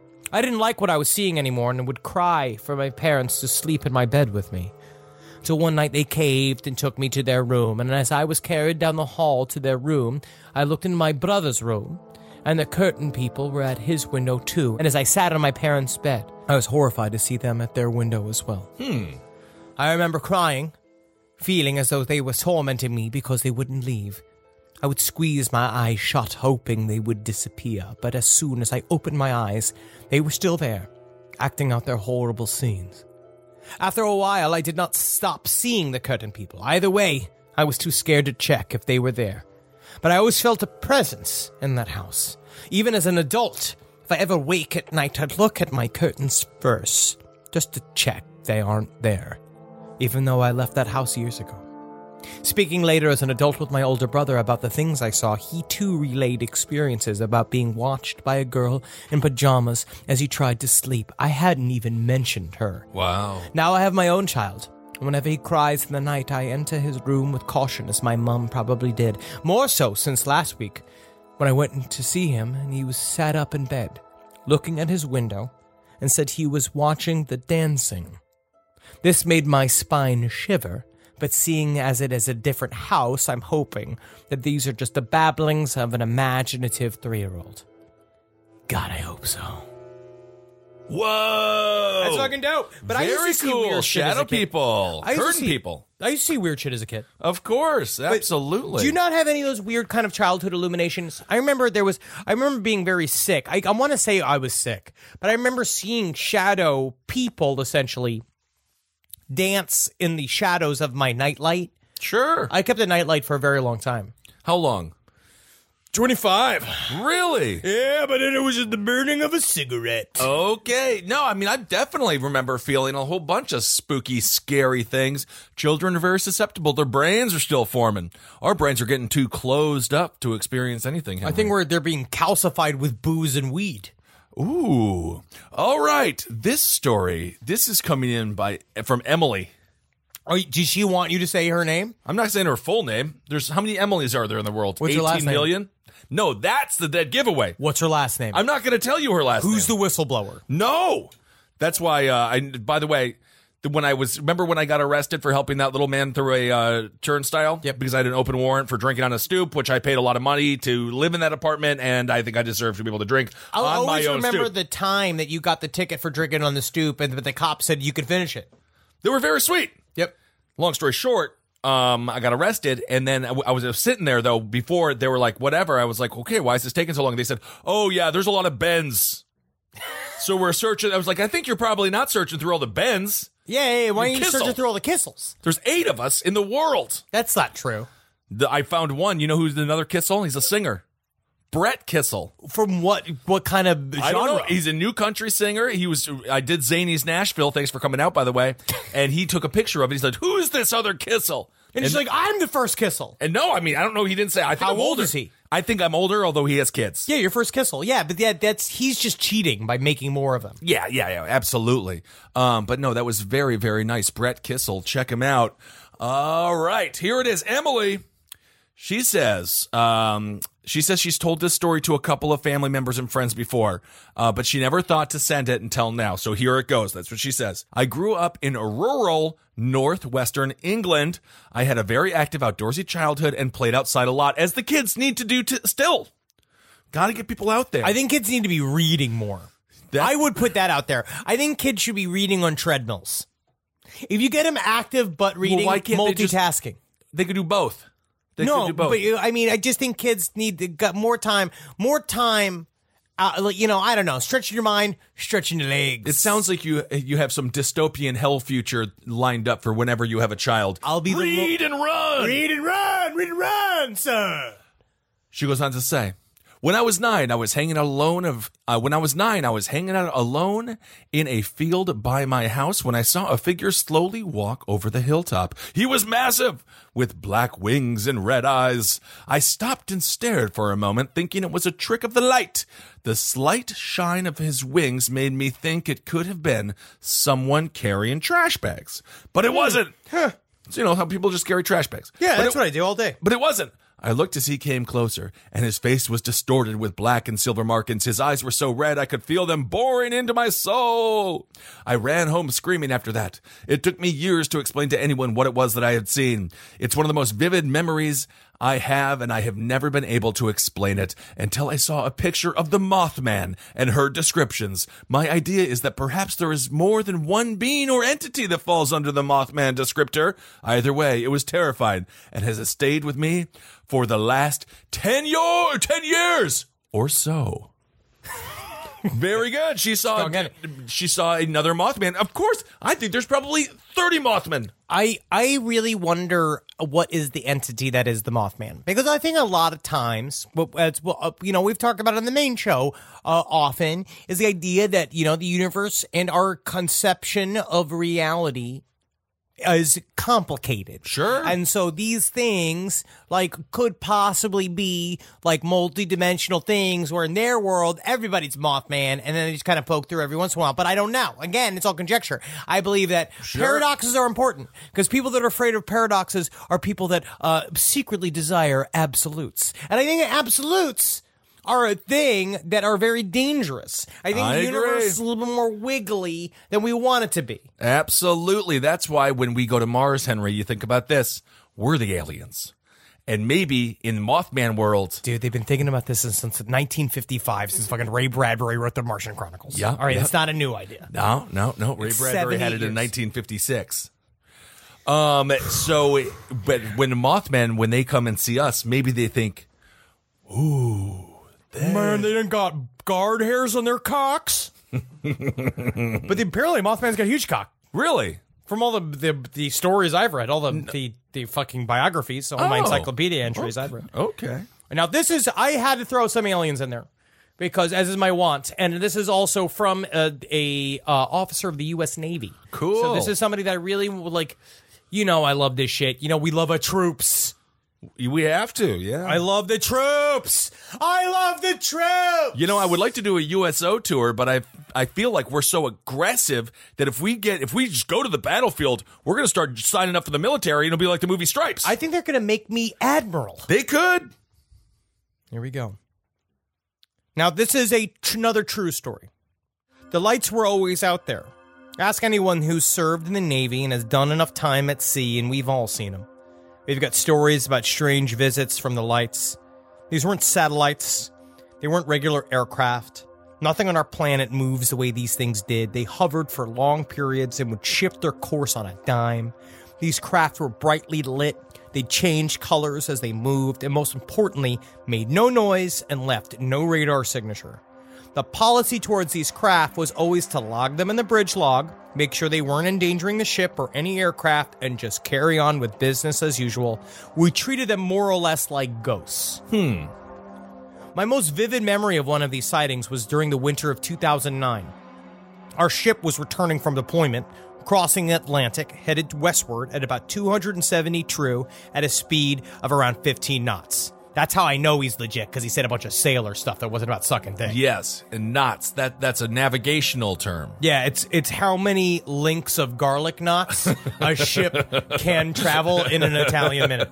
I didn't like what I was seeing anymore, and would cry for my parents to sleep in my bed with me. Till one night they caved and took me to their room, and as I was carried down the hall to their room, I looked in my brother's room, and the Curtain People were at his window too, and as I sat on my parents' bed, I was horrified to see them at their window as well. Hmm. I remember crying, feeling as though they were tormenting me because they wouldn't leave. I would squeeze my eyes shut, hoping they would disappear, but as soon as I opened my eyes, they were still there, acting out their horrible scenes. After a while, I did not stop seeing the Curtain People. Either way, I was too scared to check if they were there. But I always felt a presence in that house. Even as an adult, if I ever wake at night, I'd look at my curtains first, just to check they aren't there, even though I left that house years ago. Speaking later as an adult with my older brother about the things I saw, he too relayed experiences about being watched by a girl in pajamas as he tried to sleep. I hadn't even mentioned her. Wow. Now I have my own child. Whenever he cries in the night, I enter his room with caution, as my mum probably did. More so since last week, when I went in to see him, and he was sat up in bed, looking at his window, and said he was watching the dancing. This made my spine shiver, but seeing as it is a different house, I'm hoping that these are just the babblings of an imaginative three-year-old. God, I hope so. Whoa! That's fucking dope. But Very I used to see cool. weird shit as Shadow a kid. people. I used to Curtain see- people. I used to see weird shit as a kid. Of course. Absolutely. Do you not have any of those weird kind of childhood illuminations? I remember there was, I remember being very sick. I, I want to say I was sick, but I remember seeing shadow people essentially dance in the shadows of my nightlight. Sure. I kept a nightlight for a very long time. How long? twenty-five. Really? Yeah, but then it was just the burning of a cigarette. Okay. No, I mean, I definitely remember feeling a whole bunch of spooky, scary things. Children are very susceptible. Their brains are still forming. Our brains are getting too closed up to experience anything. I think we're they're being calcified with booze and weed. Ooh. All right. This story, this is coming in by from Emily. Oh, does she want you to say her name? I'm not saying her full name. There's how many Emilys are there in the world? What's her last name? million? No, that's the dead giveaway. What's her last name? I'm not going to tell you her last name. Who's the whistleblower? No. That's why, uh, I, by the way, the- when I was, remember when I got arrested for helping that little man through a uh, turnstile? Yep. Because I had an open warrant for drinking on a stoop, which I paid a lot of money to live in that apartment, and I think I deserve to be able to drink I'll on my always own remember stoop. the time that you got the ticket for drinking on the stoop, and but the cop said you could finish it. They were very sweet. Yep. Long story short, um, I got arrested, and then I, w- I was sitting there, though, before they were like, whatever. I was like, okay, why is this taking so long? They said, oh, yeah, there's a lot of bends. So we're searching. I was like, I think you're probably not searching through all the bends. Yeah, yeah, yeah. Why You are you kissel. searching through all the kissels? There's eight of us in the world. That's not true. The, I found one. You know who's another Kissel? He's a singer. Brett Kissel. From what what kind of genre? I don't know. He's a new country singer. He was. I did Zany's Nashville. Thanks for coming out, by the way. And he took a picture of it. He said, "Who's this other Kissel?" and he's like, I'm the first kissel. And no, I mean, I don't know. He didn't say. I think How I'm old older. is he? I think I'm older, although he has kids. Yeah, your first kissel. Yeah, but yeah, that's he's just cheating by making more of them. Yeah, yeah, yeah, absolutely. Um, but no, that was very, very nice. Brett Kissel, check him out. All right, here it is. Emily, she says, um, she says she's told this story to a couple of family members and friends before, uh, but she never thought to send it until now. So here it goes. That's what she says. I grew up in rural northwestern England. I had a very active outdoorsy childhood and played outside a lot, as the kids need to do t- still. Got to get people out there. I think kids need to be reading more. That- I would put that out there. I think kids should be reading on treadmills. If you get them active but reading, why can't they just- multitasking. they could do both. They no, could do both. but uh, I mean, I just think kids need to got more time, more time. Uh, like, you know, I don't know, stretching your mind, stretching your legs. It sounds like you you have some dystopian hell future lined up for whenever you have a child. I'll be the read and run. read and run, read and run, sir. She goes on to say, when I was nine, I was hanging out alone of uh, when I was nine, I was hanging out alone in a field by my house when I saw a figure slowly walk over the hilltop. He was massive, with black wings and red eyes. I stopped and stared for a moment, thinking it was a trick of the light. The slight shine of his wings made me think it could have been someone carrying trash bags, but it wasn't. So, you know how people just carry trash bags. Yeah, But that's it- what I do all day. But it wasn't. I looked as he came closer, and his face was distorted with black and silver markings. His eyes were so red I could feel them boring into my soul. I ran home screaming after that. It took me years to explain to anyone what it was that I had seen. It's one of the most vivid memories I have, and I have never been able to explain it until I saw a picture of the Mothman and heard descriptions. My idea is that perhaps there is more than one being or entity that falls under the Mothman descriptor. Either way, it was terrifying, and has stayed with me for the last ten, year, ten years or so. Very good. She saw Strong ending. she saw another Mothman. Of course, I think there's probably thirty Mothmen. I I really wonder what is the entity that is the Mothman, because I think a lot of times, well, as well, uh, you know, we've talked about it on the main show uh, often, is the idea that, you know, the universe and our conception of reality is complicated. Sure. And so these things, like, could possibly be, like, multi-dimensional things where in their world, everybody's Mothman, and then they just kind of poke through every once in a while. But I don't know. Again, it's all conjecture. I believe that Sure. paradoxes are important, because people that are afraid of paradoxes are people that uh, secretly desire absolutes. And I think absolutes are a thing that are very dangerous. I think I the universe agree. is a little bit more wiggly than we want it to be. Absolutely. That's why when we go to Mars, Henry, you think about this. We're the aliens. And maybe in the Mothman world. Dude, they've been thinking about this since, since nineteen fifty-five, since fucking Ray Bradbury wrote the Martian Chronicles. Yeah, All right, yeah. it's not a new idea. No, no, no. Ray It's Bradbury seven, had eight it in years. nineteen fifty-six. Um, so, but when the Mothman, when they come and see us, maybe they think, ooh, Man, they didn't got guard hairs on their cocks. But the, apparently Mothman's got a huge cock. really? From all the, the the stories I've read, all the the, the fucking biographies, all my Oh. encyclopedia entries I've read. Okay. Now, this is, I had to throw some aliens in there, because as is my wont, and this is also from a, a uh, officer of the U S Navy. Cool. So this is somebody that I really would like, you know, I love this shit. You know, we love our troops. We have to, yeah. I love the troops. I love the troops. You know, I would like to do a U S O tour, but I I feel like we're so aggressive that if we get if we just go to the battlefield, we're going to start signing up for the military, and it'll be like the movie Stripes. I think they're going to make me admiral. they could. Here we go. Now, this is a tr- another true story. The lights were always out there. Ask anyone who's served in the Navy and has done enough time at sea, and we've all seen them. We've got stories about strange visits from the lights. These weren't satellites. They weren't regular aircraft. Nothing on our planet moves the way these things did. They hovered for long periods and would shift their course on a dime. These craft were brightly lit. They changed colors as they moved, and most importantly, made no noise and left no radar signature. The policy towards these craft was always to log them in the bridge log, make sure they weren't endangering the ship or any aircraft, and just carry on with business as usual. We treated them more or less like ghosts. Hmm. My most vivid memory of one of these sightings was during the winter of two thousand nine. Our ship was returning from deployment, crossing the Atlantic, headed westward at about two hundred seventy true at a speed of around fifteen knots. That's how I know he's legit, because he said a bunch of sailor stuff that wasn't about sucking things. Yes, and knots. That that's a navigational term. Yeah, it's it's how many links of garlic knots a ship can travel in an Italian minute.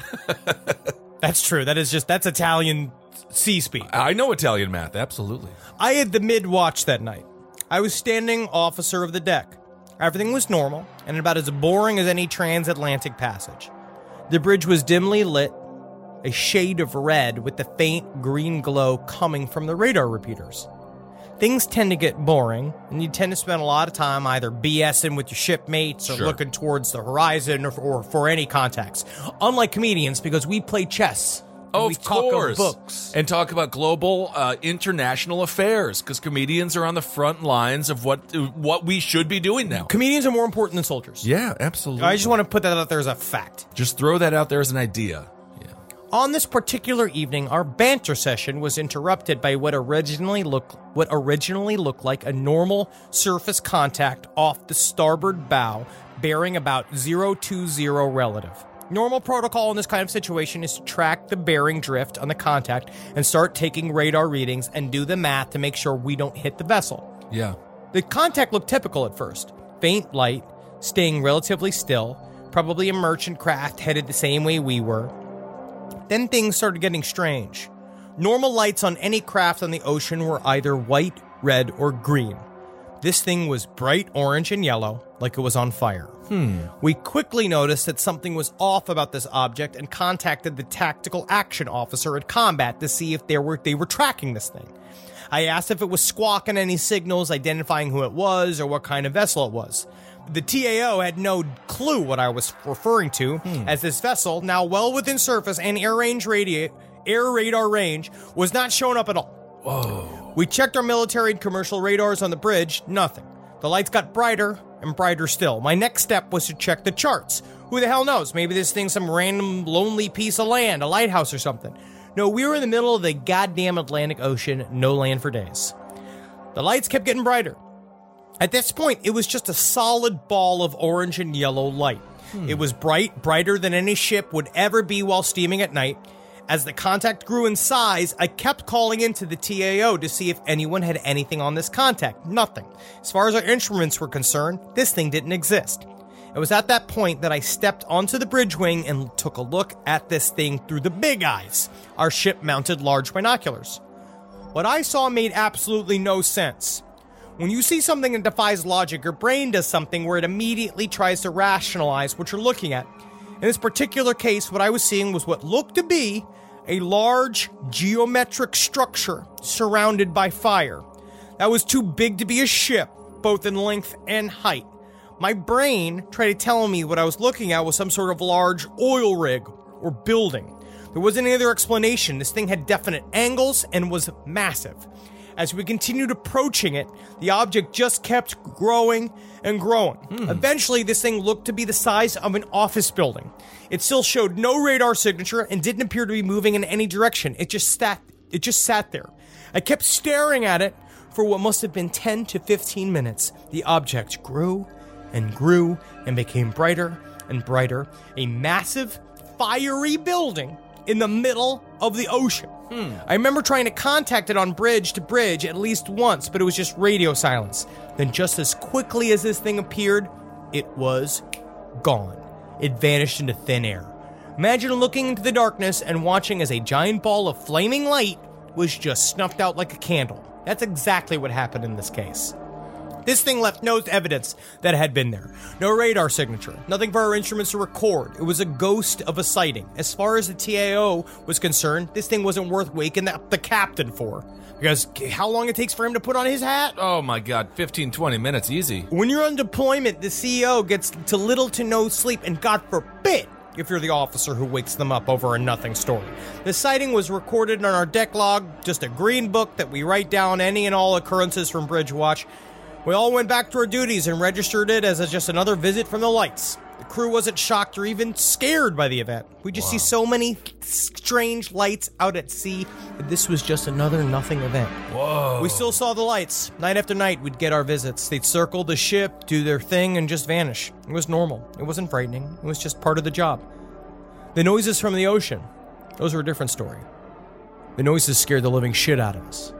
That's true. That is just, that's Italian sea speed. I know Italian math, absolutely. I had the mid-watch that night. I was standing officer of the deck. Everything was normal, and about as boring as any transatlantic passage. The bridge was dimly lit, a shade of red with the faint green glow coming from the radar repeaters. Things tend to get boring, and you tend to spend a lot of time either BSing with your shipmates or Sure. looking towards the horizon or, or for any contacts. Unlike comedians, because we play chess. and Oh, we of talk course. books. And talk about global uh, international affairs, because comedians are on the front lines of what what we should be doing now. Comedians are more important than soldiers. Yeah, absolutely. I just want to put that out there as a fact. Just throw that out there as an idea. Yeah. On this particular evening, our banter session was interrupted by what originally looked what originally looked like a normal surface contact off the starboard bow, bearing about zero two zero relative. Normal protocol in this kind of situation is to track the bearing drift on the contact and start taking radar readings and do the math to make sure we don't hit the vessel. Yeah. The contact looked typical at first. Faint light, staying relatively still, probably a merchant craft headed the same way we were. Then things started getting strange. Normal lights on any craft on the ocean were either white, red, or green. This thing was bright orange and yellow, like it was on fire. Hmm. We quickly noticed that something was off about this object and contacted the tactical action officer at combat to see if they were they were tracking this thing. I asked if it was squawking any signals identifying who it was or what kind of vessel it was. The T A O had no clue what I was referring to, hmm. as this vessel, now well within surface and air range radi- air radar range, was not showing up at all. Whoa. We checked our military and commercial radars on the bridge, nothing. The lights got brighter and brighter still. My next step was to check the charts. Who the hell knows? Maybe this thing's some random lonely piece of land, a lighthouse or something. No, we were in the middle of the goddamn Atlantic Ocean, no land for days. The lights kept getting brighter. At this point, it was just a solid ball of orange and yellow light. Hmm. It was bright, brighter than any ship would ever be while steaming at night. As the contact grew in size, I kept calling into the T A O to see if anyone had anything on this contact. Nothing. As far as our instruments were concerned, this thing didn't exist. It was at that point that I stepped onto the bridge wing and took a look at this thing through the big eyes, our ship-mounted large binoculars. What I saw made absolutely no sense. When you see something that defies logic, your brain does something where it immediately tries to rationalize what you're looking at. In this particular case, what I was seeing was what looked to be a large geometric structure surrounded by fire. That was too big to be a ship, both in length and height. My brain tried to tell me what I was looking at was some sort of large oil rig or building. There wasn't any other explanation. This thing had definite angles and was massive. As we continued approaching it, the object just kept growing and growing. Hmm. Eventually, this thing looked to be the size of an office building. It still showed no radar signature and didn't appear to be moving in any direction. It just sat, it just sat there. I kept staring at it for what must have been ten to fifteen minutes. The object grew and grew and became brighter and brighter. A massive, fiery building in the middle of the ocean. Hmm. I remember trying to contact it on bridge to bridge at least once, but it was just radio silence. Then just as quickly as this thing appeared, it was gone. It vanished into thin air. Imagine looking into the darkness and watching as a giant ball of flaming light was just snuffed out like a candle. That's exactly what happened in this case. This thing left no evidence that it had been there. No radar signature. Nothing for our instruments to record. It was a ghost of a sighting. As far as the T A O was concerned, this thing wasn't worth waking up the captain for. Because how long it takes for him to put on his hat? Oh my god, fifteen, twenty minutes, easy. When you're on deployment, the C E O gets to little to no sleep, and God forbid if you're the officer who wakes them up over a nothing story. The sighting was recorded on our deck log, just a green book that we write down any and all occurrences from Bridge Watch. We all went back to our duties and registered it as a, just another visit from the lights. The crew wasn't shocked or even scared by the event. We just wow. see so many strange lights out at sea that this was just another nothing event. Whoa. We still saw the lights. Night after night, we'd get our visits. They'd circle the ship, do their thing, and just vanish. It was normal. It wasn't frightening. It was just part of the job. The noises from the ocean, those were a different story. The noises scared the living shit out of us.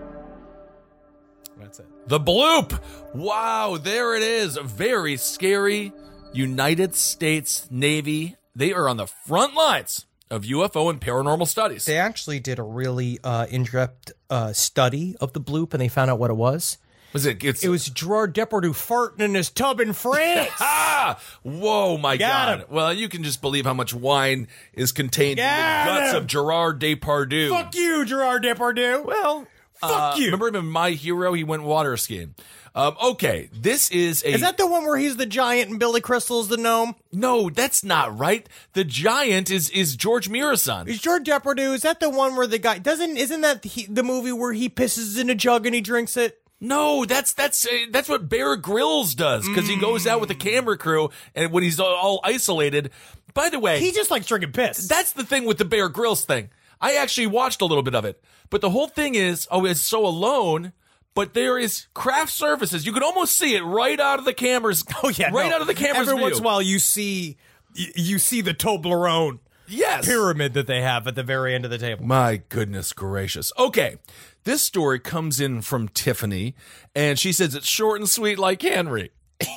That's it. The bloop! Wow, there it is. Very scary. United States Navy. They are on the front lines of U F O and paranormal studies. They actually did a really uh, in-depth uh, study of the bloop, and they found out what it was. Was it? It's, it was Gerard Depardieu farting in his tub in France. Ah! Whoa, my Got God. him. Well, you can just believe how much wine is contained Got in the guts him. of Gerard Depardieu. Fuck you, Gerard Depardieu. Well, fuck uh, you. Remember him in My Hero? He went water skiing. Um, okay, this is a... Is that the one where he's the giant and Billy Crystal's the gnome? No, that's not right. The giant is is George Mirasan. Is Gerard Depardieu, is that the one where the guy... Doesn't Isn't that he, the movie where he pisses in a jug and he drinks it? No, that's that's uh, that's what Bear Grylls does, because mm. he goes out with the camera crew and when he's all, all isolated. By the way... He just likes drinking piss. That's the thing with the Bear Grylls thing. I actually watched a little bit of it. But the whole thing is, oh, it's so alone... But there is craft services. You can almost see it right out of the camera's. Oh yeah, right no. out of the camera's Every view. once in a while, you see, you, you see the Toblerone yes. pyramid that they have at the very end of the table. My goodness gracious. Okay, this story comes in from Tiffany, and she says it's short and sweet like Henry.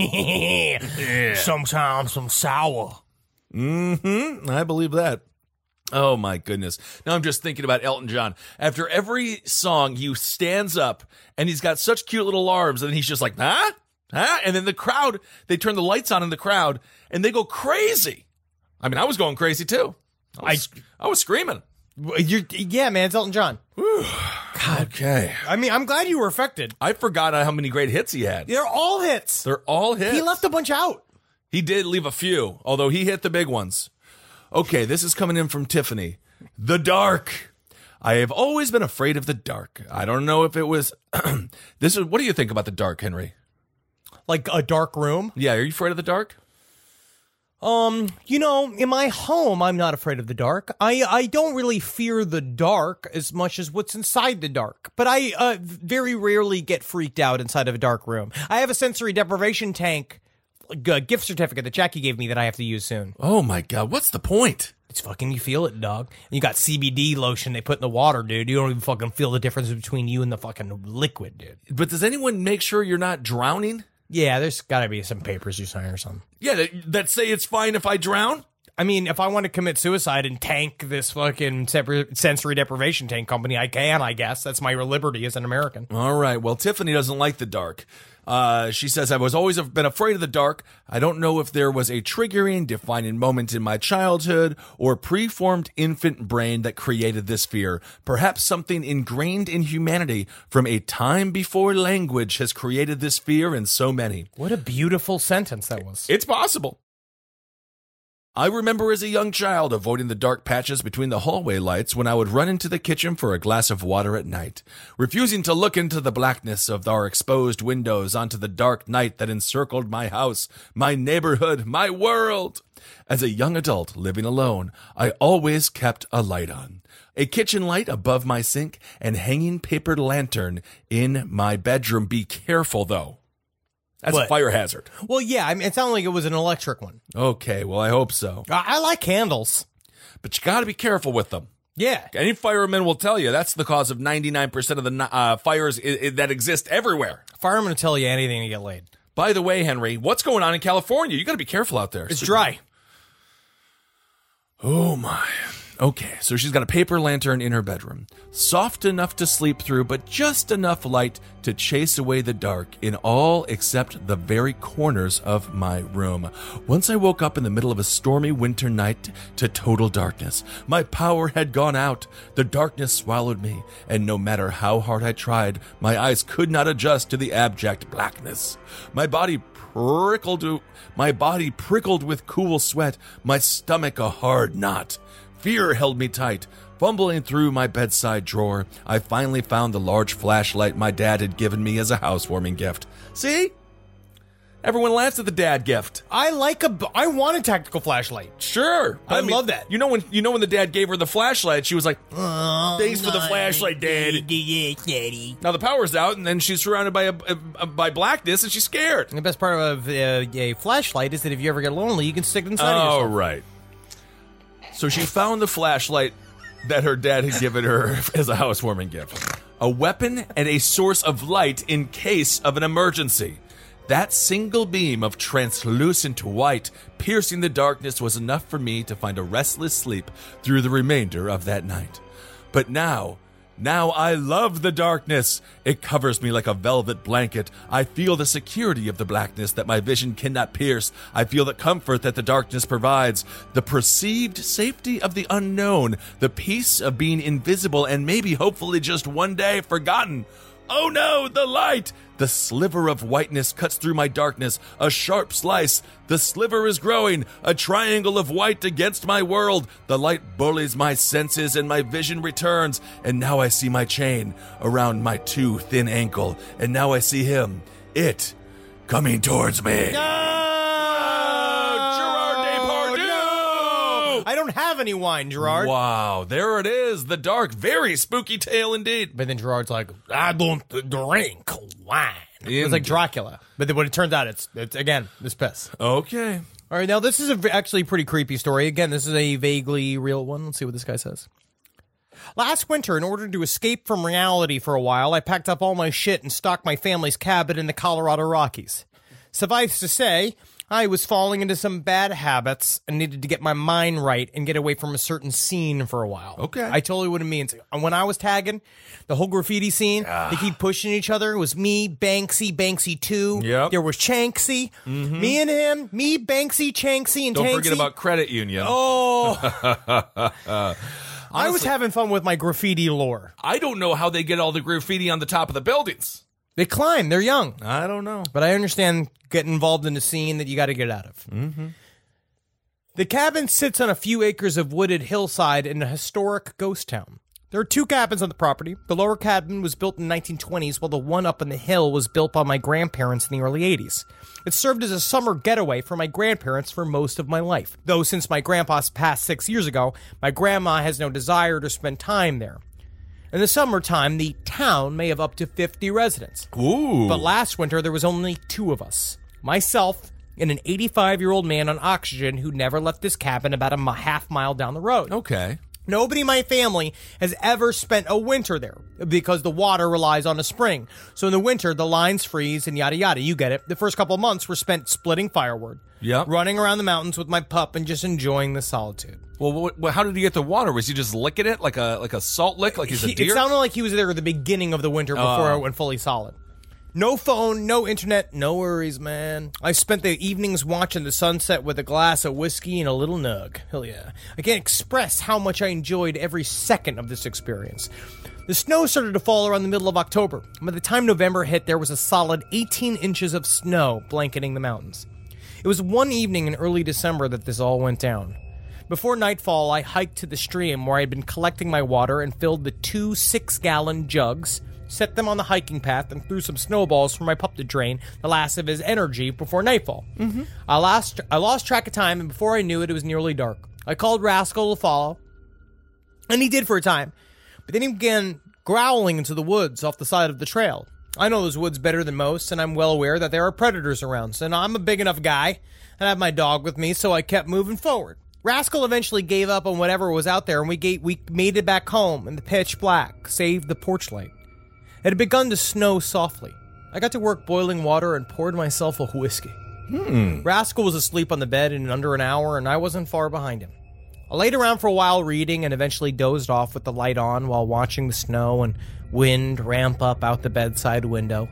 yeah. Sometimes some sour. Mm-hmm. I believe that. Oh, my goodness. Now I'm just thinking about Elton John. After every song, he stands up, and he's got such cute little arms, and he's just like, huh? Huh? And then the crowd, they turn the lights on in the crowd, and they go crazy. I mean, I was going crazy, too. I was, I, I was screaming. You're, yeah, man, it's Elton John. God. Okay. I mean, I'm glad you were affected. I forgot how many great hits he had. They're all hits. They're all hits. He left a bunch out. He did leave a few, although he hit the big ones. Okay, this is coming in from Tiffany. The Dark. I have always been afraid of the dark. I don't know if it was this is what do you think about the dark, Henry? Like a dark room? Yeah, are you afraid of the dark? Um, you know, in my home, I'm not afraid of the dark. I, I don't really fear the dark as much as what's inside the dark. But I uh, very rarely get freaked out inside of a dark room. I have a sensory deprivation tank uh, gift certificate that Jackie gave me that I have to use soon. Oh my God, what's the point? It's fucking, you feel it, dog. And you got C B D lotion they put in the water, dude. You don't even fucking feel the difference between you and the fucking liquid, dude. But does anyone make sure you're not drowning? Yeah, there's got to be some papers you sign or something. Yeah, that, that say it's fine if I drown? I mean, if I want to commit suicide and tank this fucking separ- sensory deprivation tank company, I can, I guess. That's my liberty as an American. All right. Well, Tiffany doesn't like the dark. Uh, she says, I was always been afraid of the dark. I don't know if there was a triggering, defining moment in my childhood or preformed infant brain that created this fear. Perhaps something ingrained in humanity from a time before language has created this fear in so many. What a beautiful sentence that was. It's possible. I remember as a young child avoiding the dark patches between the hallway lights when I would run into the kitchen for a glass of water at night, refusing to look into the blackness of our exposed windows onto the dark night that encircled my house, my neighborhood, my world. As a young adult living alone, I always kept a light on. A kitchen light above my sink and hanging papered lantern in my bedroom. Be careful, though. That's What? a fire hazard. Well, yeah, I mean, it sounded like it was an electric one. Okay, well, I hope so. I, I like candles. But you got to be careful with them. Yeah. Any fireman will tell you that's the cause of ninety-nine percent of the uh, fires I- I- that exist everywhere. Firemen will tell you anything to get laid. By the way, Henry, what's going on in California? You got to be careful out there. It's dry. Oh, my. Okay, so she's got a paper lantern in her bedroom. Soft enough to sleep through, but just enough light to chase away the dark in all except the very corners of my room. Once I woke up in the middle of a stormy winter night to total darkness. My power had gone out. The darkness swallowed me, and no matter how hard I tried, my eyes could not adjust to the abject blackness. My body prickled, my body prickled with cool sweat, my stomach a hard knot. Fear held me tight. Fumbling through my bedside drawer, I finally found the large flashlight my dad had given me as a housewarming gift. See? Everyone laughs at the dad gift. I like a. I want a tactical flashlight. Sure. I love that. You know when you know when the dad gave her the flashlight, she was like, "Thanks for the flashlight, Dad." Now the power's out, and then she's surrounded by a, a, by blackness, and she's scared. And the best part of uh, a flashlight is that if you ever get lonely, you can stick it inside of Oh, yourself. right. So she found the flashlight that her dad had given her as a housewarming gift. A weapon and a source of light in case of an emergency. That single beam of translucent white piercing the darkness was enough for me to find a restless sleep through the remainder of that night. But now, now I love the darkness. It covers me like a velvet blanket. I feel the security of the blackness that my vision cannot pierce. I feel the comfort that the darkness provides, the perceived safety of the unknown, the peace of being invisible and maybe hopefully just one day forgotten. Oh no, the light! The sliver of whiteness cuts through my darkness, a sharp slice. The sliver is growing, a triangle of white against my world. The light bullies my senses and my vision returns. And now I see my chain around my too thin ankle. And now I see him, it, coming towards me. I don't have any wine, Gerard. Wow, there it is. The dark, very spooky tale indeed. But then Gerard's like, I don't drink wine. It's like Dracula. But then when it turns out, it's, it's again, this piss. Okay. All right, now this is a v- actually pretty creepy story. Again, this is a vaguely real one. Let's see what this guy says. Last winter, in order to escape from reality for a while, I packed up all my shit and stocked my family's cabin in the Colorado Rockies. Suffice to say, I was falling into some bad habits and needed to get my mind right and get away from a certain scene for a while. Okay. I totally what it means. When I was tagging, the whole graffiti scene, they keep pushing each other. It was me, Banksy, Banksy two. Yep. There was Chanksy. Me and him, me, Banksy, Chanksy, and Don't Tanksy. forget about credit union. Oh. I was having fun with my graffiti lore. I don't know how they get all the graffiti on the top of the buildings. They climb. They're young. I don't know. But I understand getting involved in a scene that you got to get out of. Mm-hmm. The cabin sits on a few acres of wooded hillside in a historic ghost town. There are two cabins on the property. The lower cabin was built in the nineteen twenties, while the one up on the hill was built by my grandparents in the early eighties. It served as a summer getaway for my grandparents for most of my life. Though since my grandpa's passed six years ago, my grandma has no desire to spend time there. In the summertime, the town may have up to fifty residents. Ooh. But last winter, there was only two of us. Myself and an eighty-five-year-old man on oxygen who never left his cabin about a mi- half mile down the road. Okay. Nobody in my family has ever spent a winter there because the water relies on a spring. So in the winter, the lines freeze and yada yada. You get it. The first couple of months were spent splitting firewood, Yep. running around the mountains with my pup, and just enjoying the solitude. Well, what, what, how did he get the water? Was he just licking it like a like a salt lick, like he's a He- deer? It sounded like he was there at the beginning of the winter before Oh. it went fully solid. No phone, no internet, no worries, man. I spent the evenings watching the sunset with a glass of whiskey and a little nug. Hell yeah. I can't express how much I enjoyed every second of this experience. The snow started to fall around the middle of October. By the time November hit, there was a solid eighteen inches of snow blanketing the mountains. It was one evening in early December that this all went down. Before nightfall, I hiked to the stream where I had been collecting my water and filled the two six-gallon jugs, set them on the hiking path, and threw some snowballs for my pup to drain the last of his energy before nightfall. Mm-hmm. I lost I lost track of time, and before I knew it, it was nearly dark. I called Rascal to follow, and he did for a time, but then he began growling into the woods off the side of the trail. I know those woods better than most, and I'm well aware that there are predators around, and I'm a big enough guy, and I have my dog with me, so I kept moving forward. Rascal eventually gave up on whatever was out there, and we gave, we made it back home in the pitch black, save the porch light. It had begun to snow softly. I got to work boiling water and poured myself a whiskey. Hmm. Rascal was asleep on the bed in under an hour, and I wasn't far behind him. I laid around for a while reading and eventually dozed off with the light on while watching the snow and wind ramp up out the bedside window.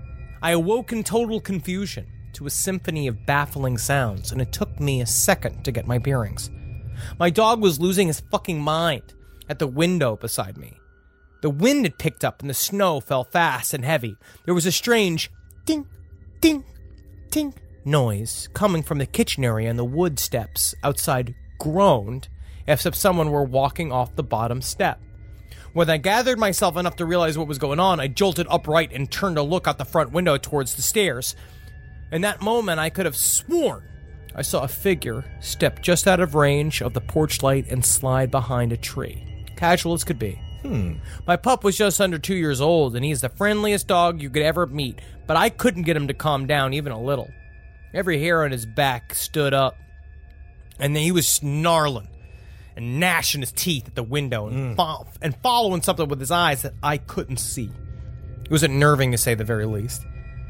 I awoke in total confusion to a symphony of baffling sounds, and it took me a second to get my bearings. My dog was losing his fucking mind at the window beside me. The wind had picked up and the snow fell fast and heavy. There was a strange ding, ding, ding noise coming from the kitchen area, and the wood steps outside groaned as if someone were walking off the bottom step. When I gathered myself enough to realize what was going on, I jolted upright and turned to look out the front window towards the stairs. In that moment, I could have sworn I saw a figure step just out of range of the porch light and slide behind a tree. Casual as could be. Hmm. My pup was just under two years old, and he's the friendliest dog you could ever meet, but I couldn't get him to calm down even a little. Every hair on his back stood up, and then he was snarling and gnashing his teeth at the window and, mm. fo- and following something with his eyes that I couldn't see. It was unnerving, to say the very least.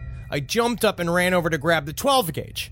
I jumped up and ran over to grab the twelve gauge.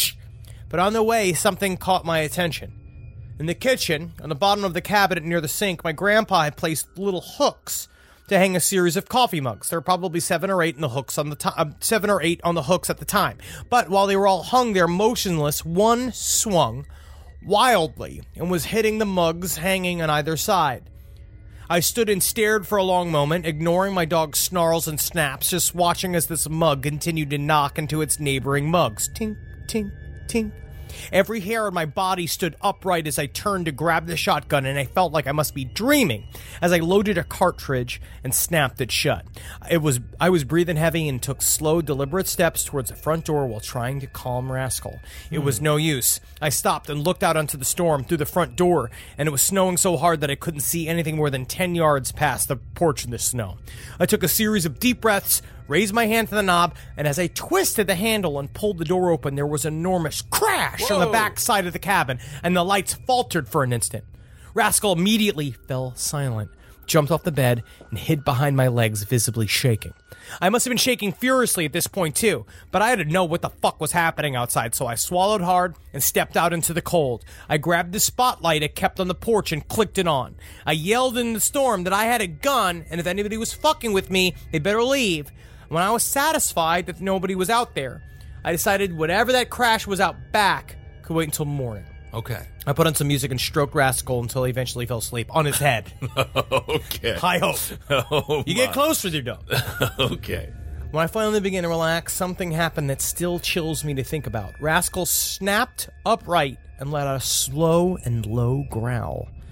But on the way, something caught my attention. In the kitchen, on the bottom of the cabinet near the sink, my grandpa had placed little hooks to hang a series of coffee mugs. There were probably seven or eight in the hooks on the to- uh, seven or eight on the hooks at the time. But while they were all hung there motionless, one swung wildly and was hitting the mugs hanging on either side. I stood and stared for a long moment, ignoring my dog's snarls and snaps, just watching as this mug continued to knock into its neighboring mugs. Tink, tink, tink. Every hair on my body stood upright as I turned to grab the shotgun, and I felt like I must be dreaming as I loaded a cartridge and snapped it shut. It was I was breathing heavy and took slow, deliberate steps towards the front door while trying to calm Rascal. It was no use. I stopped and looked out onto the storm through the front door, and it was snowing so hard that I couldn't see anything more than ten yards past the porch in the snow. I took a series of deep breaths, raised my hand to the knob, and as I twisted the handle and pulled the door open, there was an enormous crash Whoa. on the back side of the cabin, and the lights faltered for an instant. Rascal immediately fell silent, jumped off the bed, and hid behind my legs, visibly shaking. I must have been shaking furiously at this point, too, but I had to know what the fuck was happening outside, so I swallowed hard and stepped out into the cold. I grabbed the spotlight I kept on the porch and clicked it on. I yelled in the storm that I had a gun, and if anybody was fucking with me, they better leave. When I was satisfied that nobody was out there, I decided whatever that crash was out back could wait until morning. Okay. I put on some music and stroked Rascal until he eventually fell asleep on his head. Okay. High hope. Oh, You get close with your dog. Okay. When I finally began to relax, something happened that still chills me to think about. Rascal snapped upright and let out a slow and low growl.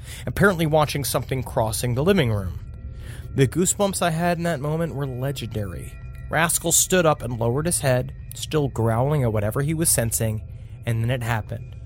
apparently watching something crossing the living room. The goosebumps I had in that moment were legendary. Rascal stood up and lowered his head, still growling at whatever he was sensing, and then it happened.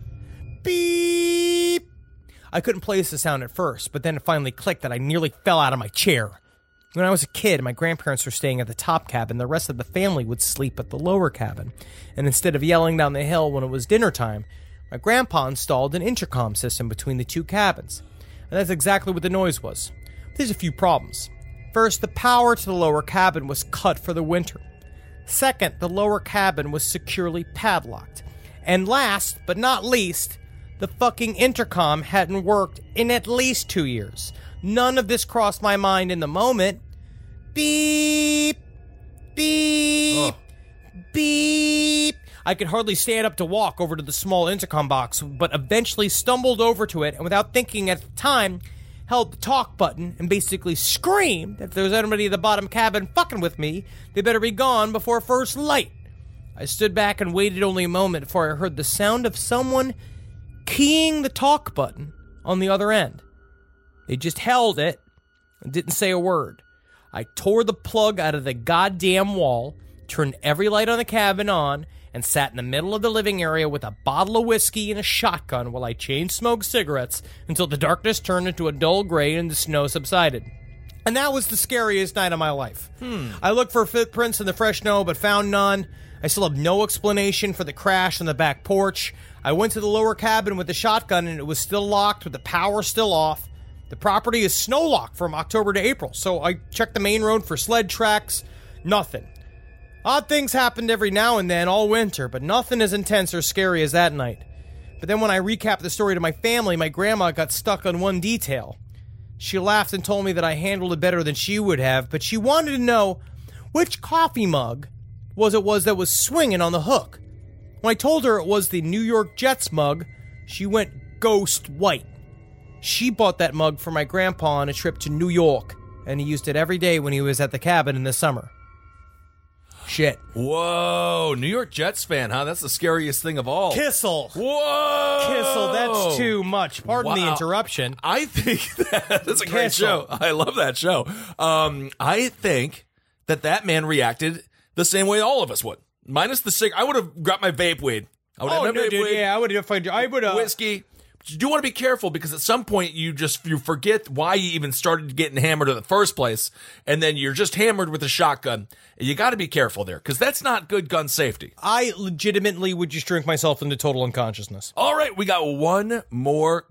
Beep! I couldn't place the sound at first, but then it finally clicked that I nearly fell out of my chair. When I was a kid, my grandparents were staying at the top cabin. The rest of the family would sleep at the lower cabin. And instead of yelling down the hill when it was dinner time, my grandpa installed an intercom system between the two cabins. And that's exactly what the noise was. But there's a few problems. First, the power to the lower cabin was cut for the winter. Second, the lower cabin was securely padlocked. And last, but not least, the fucking intercom hadn't worked in at least two years. None of this crossed my mind in the moment. Beep! Beep! Oh. Beep! I could hardly stand up to walk over to the small intercom box, but eventually stumbled over to it and without thinking at the time, held the talk button and basically screamed that if there was anybody in the bottom cabin fucking with me, they better be gone before first light. I stood back and waited only a moment before I heard the sound of someone keying the talk button on the other end. They just held it and didn't say a word. I tore the plug out of the goddamn wall, turned every light on the cabin on, and sat in the middle of the living area with a bottle of whiskey and a shotgun while I chain-smoked cigarettes until the darkness turned into a dull gray and the snow subsided. And that was the scariest night of my life. Hmm. I looked for footprints in the fresh snow, but found none. I still have no explanation for the crash on the back porch. I went to the lower cabin with the shotgun, and it was still locked with the power still off. The property is snow locked from October to April, so I checked the main road for sled tracks. Nothing. Odd things happened every now and then all winter, but nothing as intense or scary as that night. But then when I recapped the story to my family, my grandma got stuck on one detail. She laughed and told me that I handled it better than she would have, but she wanted to know which coffee mug was it was that was swinging on the hook. When I told her it was the New York Jets mug, she went ghost white. She bought that mug for my grandpa on a trip to New York, and he used it every day when he was at the cabin in the summer. Shit. Whoa, New York Jets fan, huh? That's the scariest thing of all. Kissel. Whoa. Kissel, that's too much. Pardon Wow. the interruption. I think that, that's a great Kissel. show. I love that show. Um, I think that that man reacted the same way all of us would. Minus the cig. I would have got my vape weed. I would Oh, have my no, vape dude, weed, yeah, I would have, I would have. whiskey. But you do want to be careful because at some point you just you forget why you even started getting hammered in the first place, and then you're just hammered with a shotgun. You got to be careful there because that's not good gun safety. I legitimately would just drink myself into total unconsciousness. All right, we got one more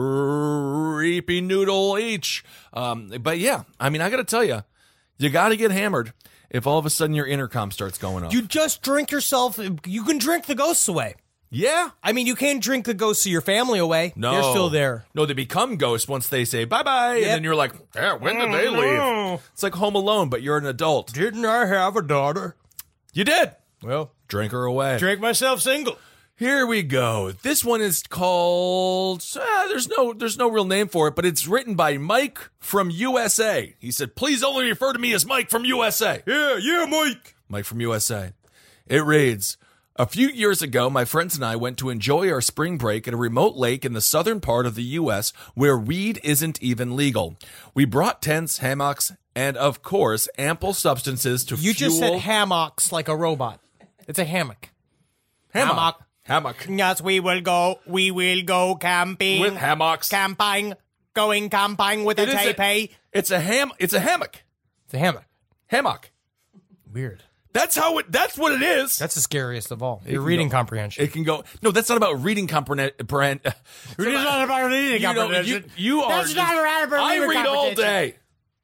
creepy noodle each. Um, but yeah, I mean, I got to tell you, you got to get hammered if all of a sudden your intercom starts going off. You just drink yourself, you can drink the ghosts away. Yeah. I mean, you can't drink the ghosts of your family away. No. They're still there. No, they become ghosts once they say bye-bye, Yep. and then you're like, yeah, when did they leave? It's like Home Alone, but you're an adult. Didn't I have a daughter? You did. Well, Drink her away. drink myself single. Here we go. This one is called, uh, there's no there's no real name for it, but it's written by Mike from U S A. He said, please only refer to me as Mike from U S A. Yeah, yeah, Mike. Mike from U S A. It reads, a few years ago, my friends and I went to enjoy our spring break at a remote lake in the southern part of the U S where weed isn't even legal. We brought tents, hammocks, and of course, ample substances to You fuel... just said hammocks like a robot. It's a hammock. hammock. hammock. Hammock. Yes, we will go. We will go camping. With hammocks. Camping. Going camping with a It is a- tape. It's a ham. It's a hammock. It's a hammock. Hammock. Weird. That's how it. That's what it is. That's the scariest of all. Your can reading go- comprehension. It can go. No, that's not about reading comprehension. It is not about reading You, know, you, comprehension. you are. That's just- not about I reading read all comprehension. day.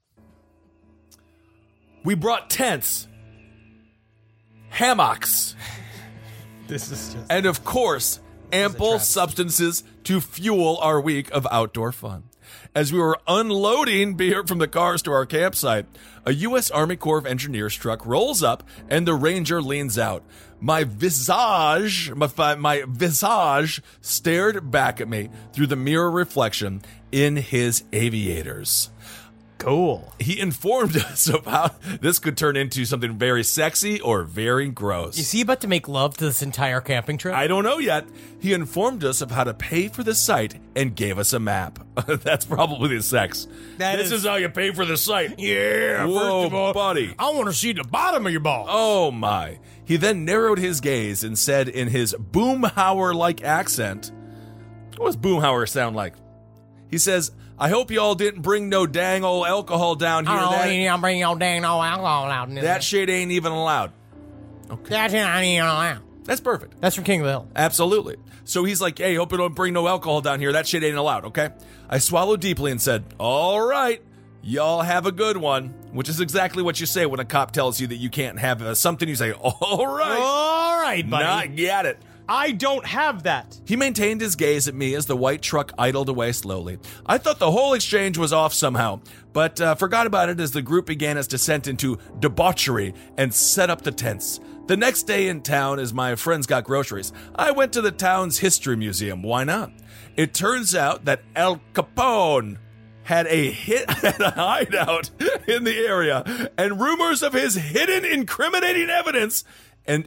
We brought tents, hammocks, This is just. and of course, ample substances to fuel our week of outdoor fun. As we were unloading beer from the cars to our campsite, a U S Army Corps of Engineers truck rolls up and the Ranger leans out. My visage, my, my visage stared back at me through the mirror reflection in his aviators. Cool. He informed us of how this could turn into something very sexy or very gross. Is he about to make love to this entire camping trip? I don't know yet. He informed us of how to pay for the site and gave us a map. That's probably the sex. That this is- is how you pay for the site. Yeah, Whoa, first of all, buddy. I want to see the bottom of your ball. Oh my. He then narrowed his gaze and said in his Boomhauer-like accent, what does Boomhauer sound like? He says, I hope y'all didn't bring no dang old alcohol down here. Oh, That, I'm bringing your dang no alcohol out. that shit ain't even allowed. That's not even allowed. That's perfect. That's from King of the Hill. Absolutely. So he's like, hey, hope you don't bring no alcohol down here. That shit ain't allowed, okay? I swallowed deeply and said, all right, y'all have a good one, which is exactly what you say when a cop tells you that you can't have uh, something. You say, all right. All right, buddy. Not get it. I don't have that. He maintained his gaze at me as the white truck idled away slowly. I thought the whole exchange was off somehow, but uh, forgot about it as the group began its descent into debauchery and set up the tents. The next day in town, as my friends got groceries, I went to the town's history museum. Why not? It turns out that Al Capone had a hit had a hideout in the area, and rumors of his hidden incriminating evidence and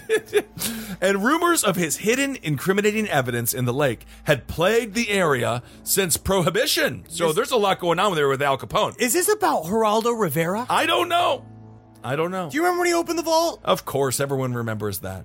and rumors of his hidden incriminating evidence in the lake had plagued the area since Prohibition. So Is- there's a lot going on there with Al Capone. Is this about Geraldo Rivera? I don't know. I don't know. Do you remember when he opened the vault? Of course, everyone remembers that.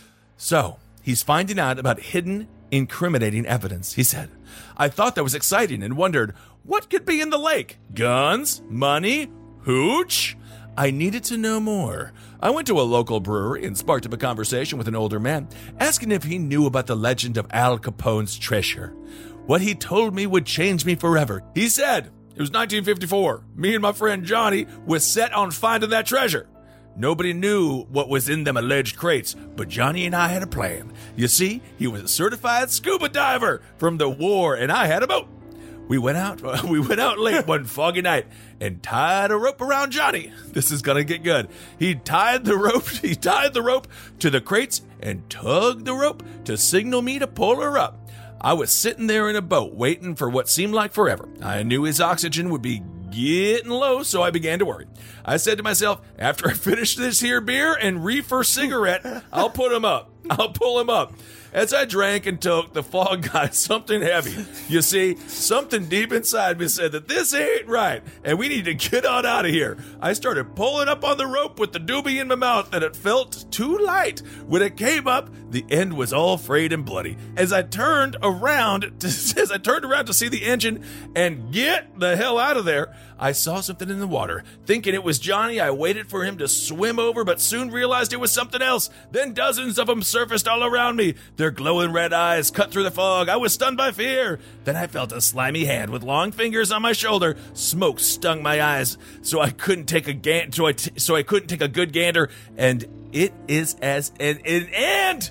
So, he's finding out about hidden, incriminating evidence. He said, I thought that was exciting and wondered, what could be in the lake? Guns? Money? Hooch? I needed to know more. I went to a local brewery and sparked up a conversation with an older man, asking if he knew about the legend of Al Capone's treasure. What he told me would change me forever. He said, it was nineteen fifty-four. Me and my friend Johnny was set on finding that treasure. Nobody knew what was in them alleged crates, but Johnny and I had a plan. You see, he was a certified scuba diver from the war, and I had a boat. We went out we went out late one foggy night and tied a rope around Johnny. This is gonna get good. He tied the rope, he tied the rope to the crates and tugged the rope to signal me to pull her up. I was sitting there in a boat waiting for what seemed like forever. I knew his oxygen would be getting low, so I began to worry. I said to myself, after I finish this here beer and reefer cigarette, I'll put him up. I'll pull him up. As I drank and took, the fog got something heavy. You see, something deep inside me said that this ain't right, and we need to get on out of here. I started pulling up on the rope with the doobie in my mouth, and it felt too light. When it came up, the end was all frayed and bloody. As I turned around, to, as I turned around to see the engine and get the hell out of there, I saw something in the water. Thinking it was Johnny, I waited for him to swim over, but soon realized it was something else. Then dozens of them surfaced all around me. Their glowing red eyes cut through the fog. I was stunned by fear. Then I felt a slimy hand with long fingers on my shoulder. Smoke stung my eyes, so I couldn't take a gan- so I t- so I couldn't take a good gander. And it is as an an and.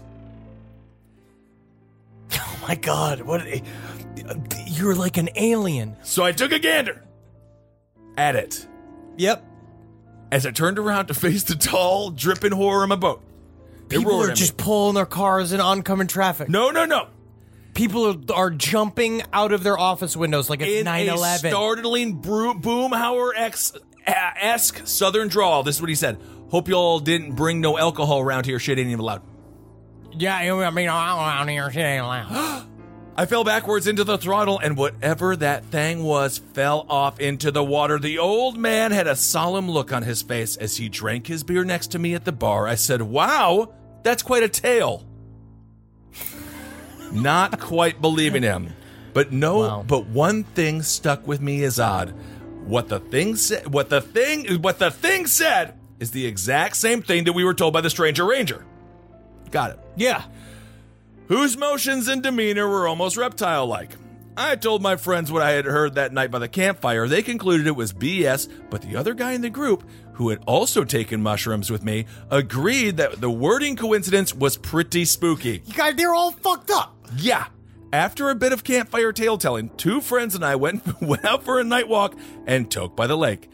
Oh my God! What? You're like an alien. So I took a gander at it. Yep. As I turned around to face the tall, dripping horror in my boat. It People roared are at just me. pulling their cars in oncoming traffic. No, no, no. People are, are jumping out of their office windows like it's In nine a eleven. startling Bru- Boomhauer-esque southern drawl, this is what he said. Hope y'all didn't bring no alcohol around here. Shit ain't even allowed. Yeah, I mean, around here, shit ain't allowed. I fell backwards into the throttle, and whatever that thing was fell off into the water. The old man had a solemn look on his face as he drank his beer next to me at the bar. I said, wow, that's quite a tale. Not quite believing him. But no, Wow. but one thing stuck with me as odd. What the thing said, what the thing, what the thing said is the exact same thing that we were told by the stranger ranger. Got it. Yeah. Whose motions and demeanor were almost reptile-like. I told my friends what I had heard that night by the campfire. They concluded it was B S, but the other guy in the group, who had also taken mushrooms with me, agreed that the wording coincidence was pretty spooky. You guys, they're all fucked up. Yeah. After a bit of campfire tale-telling, two friends and I went, went out for a night walk and toke by the lake,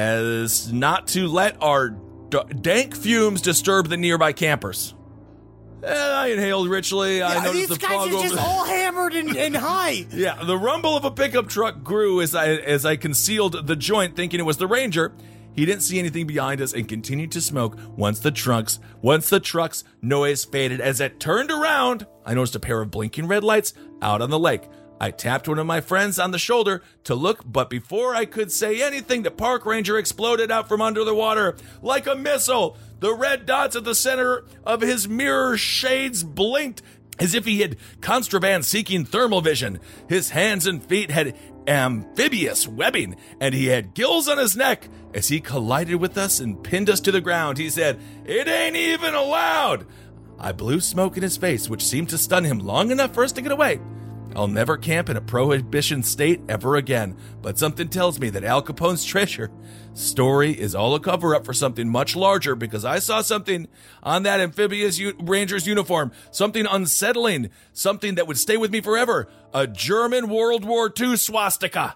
as not to let our d- dank fumes disturb the nearby campers. And I inhaled richly. I Yeah, noticed these the guys fog are over just the- all hammered and, and high. Yeah, the rumble of a pickup truck grew as I as I concealed the joint, thinking it was the Ranger. He didn't see anything behind us and continued to smoke. Once the trucks, once the truck's noise faded, as it turned around, I noticed a pair of blinking red lights out on the lake. I tapped one of my friends on the shoulder to look, but before I could say anything, the park ranger exploded out from under the water like a missile. The red dots at the center of his mirror shades blinked as if he had contraband-seeking thermal vision. His hands and feet had amphibious webbing, and he had gills on his neck. As he collided with us and pinned us to the ground, he said, "It ain't even allowed." I blew smoke in his face, which seemed to stun him long enough for us to get away. I'll never camp in a prohibition state ever again, but something tells me that Al Capone's treasure story is all a cover-up for something much larger, because I saw something on that amphibious u- ranger's uniform, something unsettling, something that would stay with me forever, a German World War Two swastika.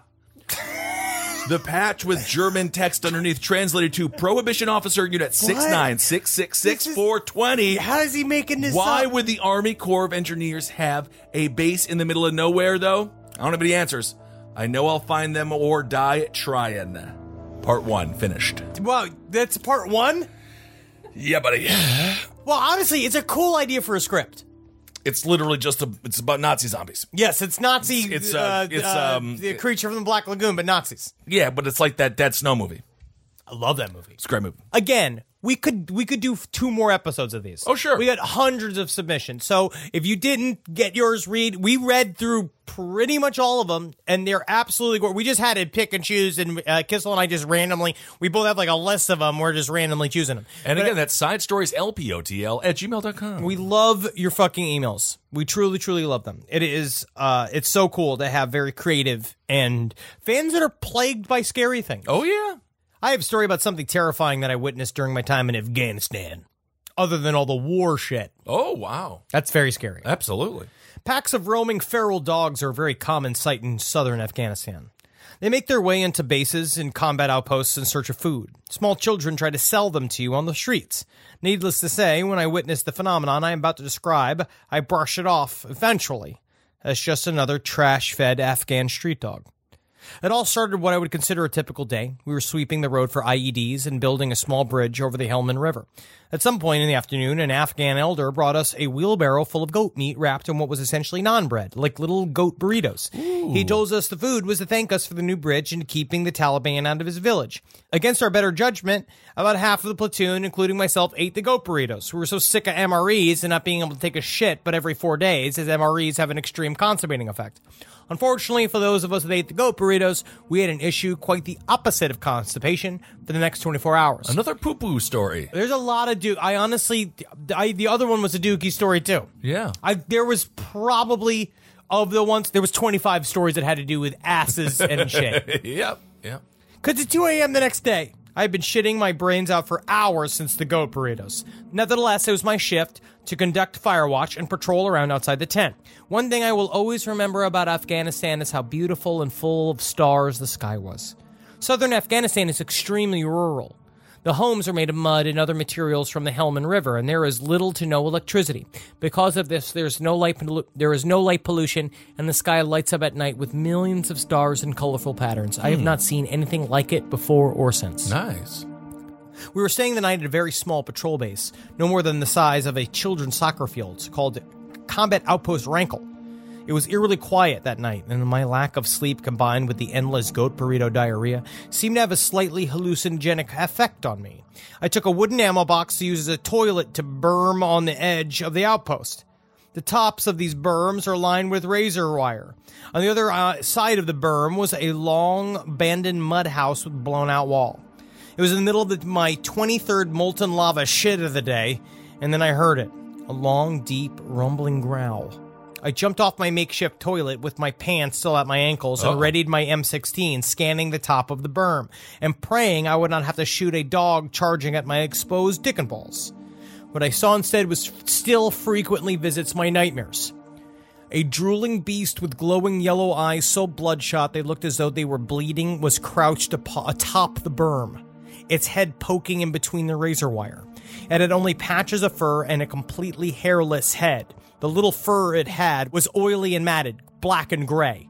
The patch with German text underneath translated to Prohibition Officer Unit six nine six six six four two zero. How is he making this Why up? would the Army Corps of Engineers have a base in the middle of nowhere, though? I don't have any answers. I know I'll find them or die trying. Part one finished. Wow, that's part one? Yeah, buddy. Well, honestly, it's a cool idea for a script. It's literally just a, it's about Nazi zombies. Yes, it's Nazi. It's- it's, uh, uh, it's, uh, um, the creature from the Black Lagoon, but Nazis. Yeah, but it's like that Dead Snow movie. I love that movie. It's a great movie. Again, we could we could do two more episodes of these. Oh, sure. We got hundreds of submissions. So if you didn't get yours read, we read through pretty much all of them, and they're absolutely great. We just had to pick and choose, and uh, Kissel and I just randomly, we both have like a list of them. We're just randomly choosing them. And But again, that's side stories L P O T L at gmail dot com. we love your fucking emails. We truly, truly love them. It is, uh, it's so cool to have very creative and fans that are plagued by scary things. Oh, yeah. I have a story about something terrifying that I witnessed during my time in Afghanistan. Other than all the war shit. Oh, wow. That's very scary. Absolutely. Packs of roaming feral dogs are a very common sight in southern Afghanistan. They make their way into bases and combat outposts in search of food. Small children try to sell them to you on the streets. Needless to say, when I witnessed the phenomenon I am about to describe, I brushed it off, eventually, as just another trash-fed Afghan street dog. It all started what I would consider a typical day. We were sweeping the road for I E Ds and building a small bridge over the Helmand River. At some point in the afternoon, an Afghan elder brought us a wheelbarrow full of goat meat wrapped in what was essentially naan bread, like little goat burritos. Ooh. He told us the food was to thank us for the new bridge and keeping the Taliban out of his village. Against our better judgment, about half of the platoon, including myself, ate the goat burritos. We were so sick of M R Es and not being able to take a shit but every four days, as M R Es have an extreme constipating effect. Unfortunately, for those of us that ate the goat burritos, we had an issue quite the opposite of constipation for the next twenty-four hours. Another poo-poo story. There's a lot of duke. I honestly, I, the other one was a dookie story too. Yeah. I there was probably of the ones there was twenty-five stories that had to do with asses and shit. Yep. Yep. Because it's two a.m. the next day. I've been shitting my brains out for hours since the goat burritos. Nevertheless, it was my shift to conduct fire watch and patrol around outside the tent. One thing I will always remember about Afghanistan is how beautiful and full of stars the sky was. Southern Afghanistan is extremely rural. The homes are made of mud and other materials from the Helmand River, and there is little to no electricity. Because of this, there's no light, there is no light pollution, and the sky lights up at night with millions of stars and colorful patterns. I have not seen anything like it before or since. Nice. We were staying the night at a very small patrol base, no more than the size of a children's soccer field, called Combat Outpost Rankle. It was eerily quiet that night, and my lack of sleep combined with the endless goat burrito diarrhea seemed to have a slightly hallucinogenic effect on me. I took a wooden ammo box to use as a toilet to berm on the edge of the outpost. The tops of these berms are lined with razor wire. On the other uh, side of the berm was a long, abandoned mud house with blown-out wall. It was in the middle of the, my twenty-third molten lava shit of the day, and then I heard it, a long, deep, rumbling growl. I jumped off my makeshift toilet with my pants still at my ankles and Uh-oh. readied my M sixteen, scanning the top of the berm, and praying I would not have to shoot a dog charging at my exposed dick and balls. What I saw instead was still frequently visits my nightmares. A drooling beast with glowing yellow eyes so bloodshot they looked as though they were bleeding was crouched ap- atop the berm, its head poking in between the razor wire. It had only patches of fur and a completely hairless head. The little fur it had was oily and matted, black and gray.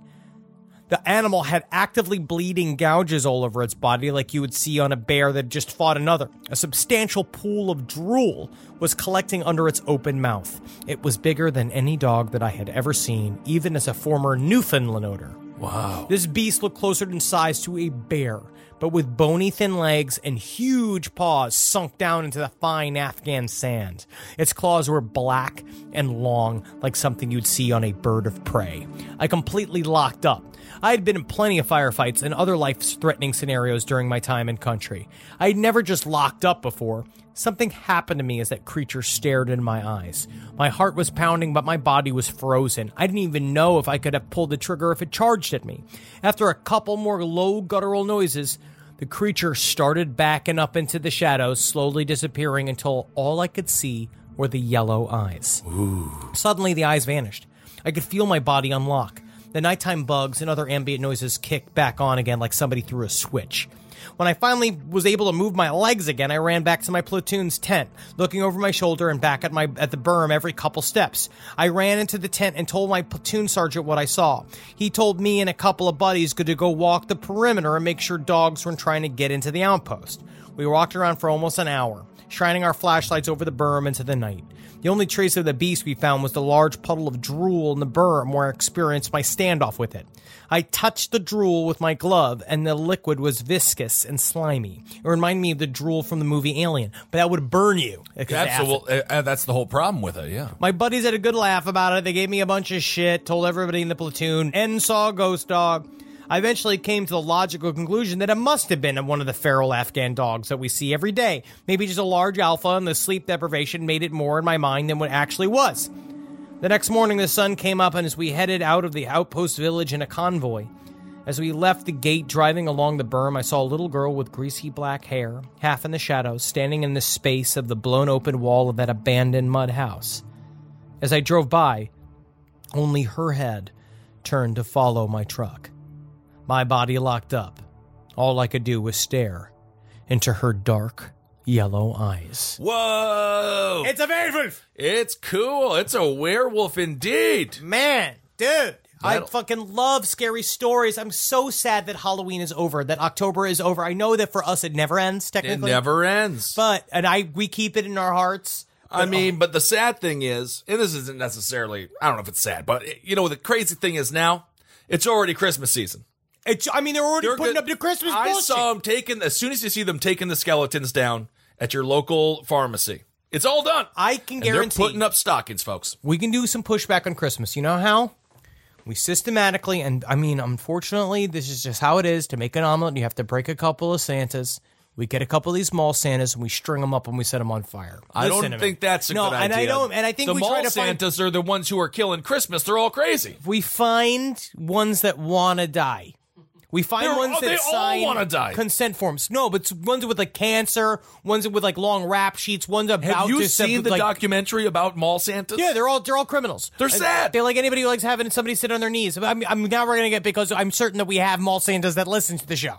The animal had actively bleeding gouges all over its body like you would see on a bear that just fought another. A substantial pool of drool was collecting under its open mouth. It was bigger than any dog that I had ever seen, even as a former Newfoundland owner. Wow. This beast looked closer in size to a bear, but with bony thin legs and huge paws sunk down into the fine Afghan sand. Its claws were black and long, like something you'd see on a bird of prey. I completely locked up. I had been in plenty of firefights and other life-threatening scenarios during my time in country. I had never just locked up before. Something happened to me as that creature stared into my eyes. My heart was pounding, but my body was frozen. I didn't even know if I could have pulled the trigger if it charged at me. After a couple more low guttural noises, the creature started backing up into the shadows, slowly disappearing until all I could see were the yellow eyes. Ooh. Suddenly, the eyes vanished. I could feel my body unlock. The nighttime bugs and other ambient noises kicked back on again like somebody threw a switch. When I finally was able to move my legs again, I ran back to my platoon's tent, looking over my shoulder and back at my at the berm every couple steps. I ran into the tent and told my platoon sergeant what I saw. He told me and a couple of buddies to go walk the perimeter and make sure dogs weren't trying to get into the outpost. We walked around for almost an hour, shining our flashlights over the berm into the night. The only trace of the beast we found was the large puddle of drool in the berm where I experienced my standoff with it. I touched the drool with my glove, and the liquid was viscous and slimy. It reminded me of the drool from the movie Alien, but that would burn you. Absolutely. Uh, that's the whole problem with it, yeah. My buddies had a good laugh about it. They gave me a bunch of shit, told everybody in the platoon, and saw a ghost dog. I eventually came to the logical conclusion that it must have been one of the feral Afghan dogs that we see every day. Maybe just a large alpha, and the sleep deprivation made it more in my mind than what it actually was. The next morning, the sun came up, and as we headed out of the outpost village in a convoy, as we left the gate driving along the berm, I saw a little girl with greasy black hair, half in the shadows, standing in the space of the blown open wall of that abandoned mud house. As I drove by, only her head turned to follow my truck. My body locked up. All I could do was stare into her dark, yellow eyes. Whoa! It's a werewolf! It's cool. It's a werewolf indeed. Man, dude, I That'll- fucking love scary stories. I'm so sad that Halloween is over, that October is over. I know that for us it never ends, It technically. never ends. But, and I, we keep it in our hearts. I mean, but the sad thing is, and this isn't necessarily, I don't know if it's sad, but, you know, the crazy thing is now, it's already Christmas season. It's, I mean, they're already They're putting good- up the Christmas I bullshit. saw them taking, as soon as you see them taking the skeletons down at your local pharmacy, it's all done. I can And guarantee they're putting up stockings, folks. we can do some pushback on Christmas. You know how? We systematically, and I mean, unfortunately, this is just how it is. To make an omelet, you have to break a couple of Santas. We get a couple of these mall Santas, and we string them up, and we set them on fire. I Listen don't to me. think that's a no, good idea. and I don't, and I think the we mall try to find, Santas are the ones who are killing Christmas. They're all crazy. we find ones that want to die. We find They're- ones oh, that they all sign wanna die. consent forms. No, but ones with like cancer, ones with like long rap sheets, ones about Have you to seen the like, documentary about mall Santas? Yeah, they're all they're all criminals. They're And sad. They're like anybody who likes having somebody sit on their knees. I mean, I'm now we're gonna get because I'm certain that we have mall Santas that listen to the show.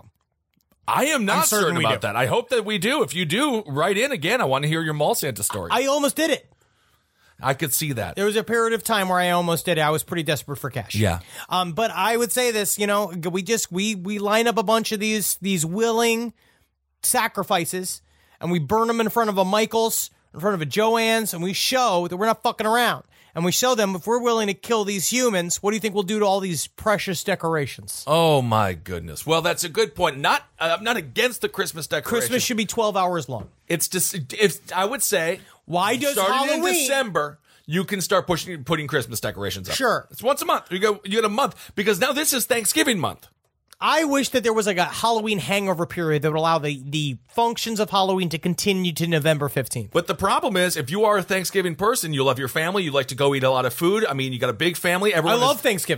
I am not I'm certain certain we about do. that. I hope that we do. If you do, write in again. I want to hear your mall Santa story. I, I almost did it. could see that. There was a period of time where I almost did it. I was pretty desperate for cash. Yeah. Um, but I would say this, you know, we just we we line up a bunch of these these willing sacrifices, and we burn them in front of a Michaels, in front of a Joann's, and we show that we're not fucking around. And we show them if we're willing to kill these humans, what do you think we'll do to all these precious decorations? Oh my goodness. Well, that's a good point. Not, uh, I'm not against the Christmas decoration. Christmas should be twelve hours long. It's just, if I would say, Why does starting in Halloween- December, you can start pushing, putting Christmas decorations up. Sure. It's once a month. You go, you get a month because now this is Thanksgiving month. I wish that there was like a Halloween hangover period that would allow the, the functions of Halloween to continue to November fifteenth. But the problem is, if you are a Thanksgiving person, you love your family, you like to go eat a lot of food. I mean, you got a big family. I Everyone love is, Thanksgiving.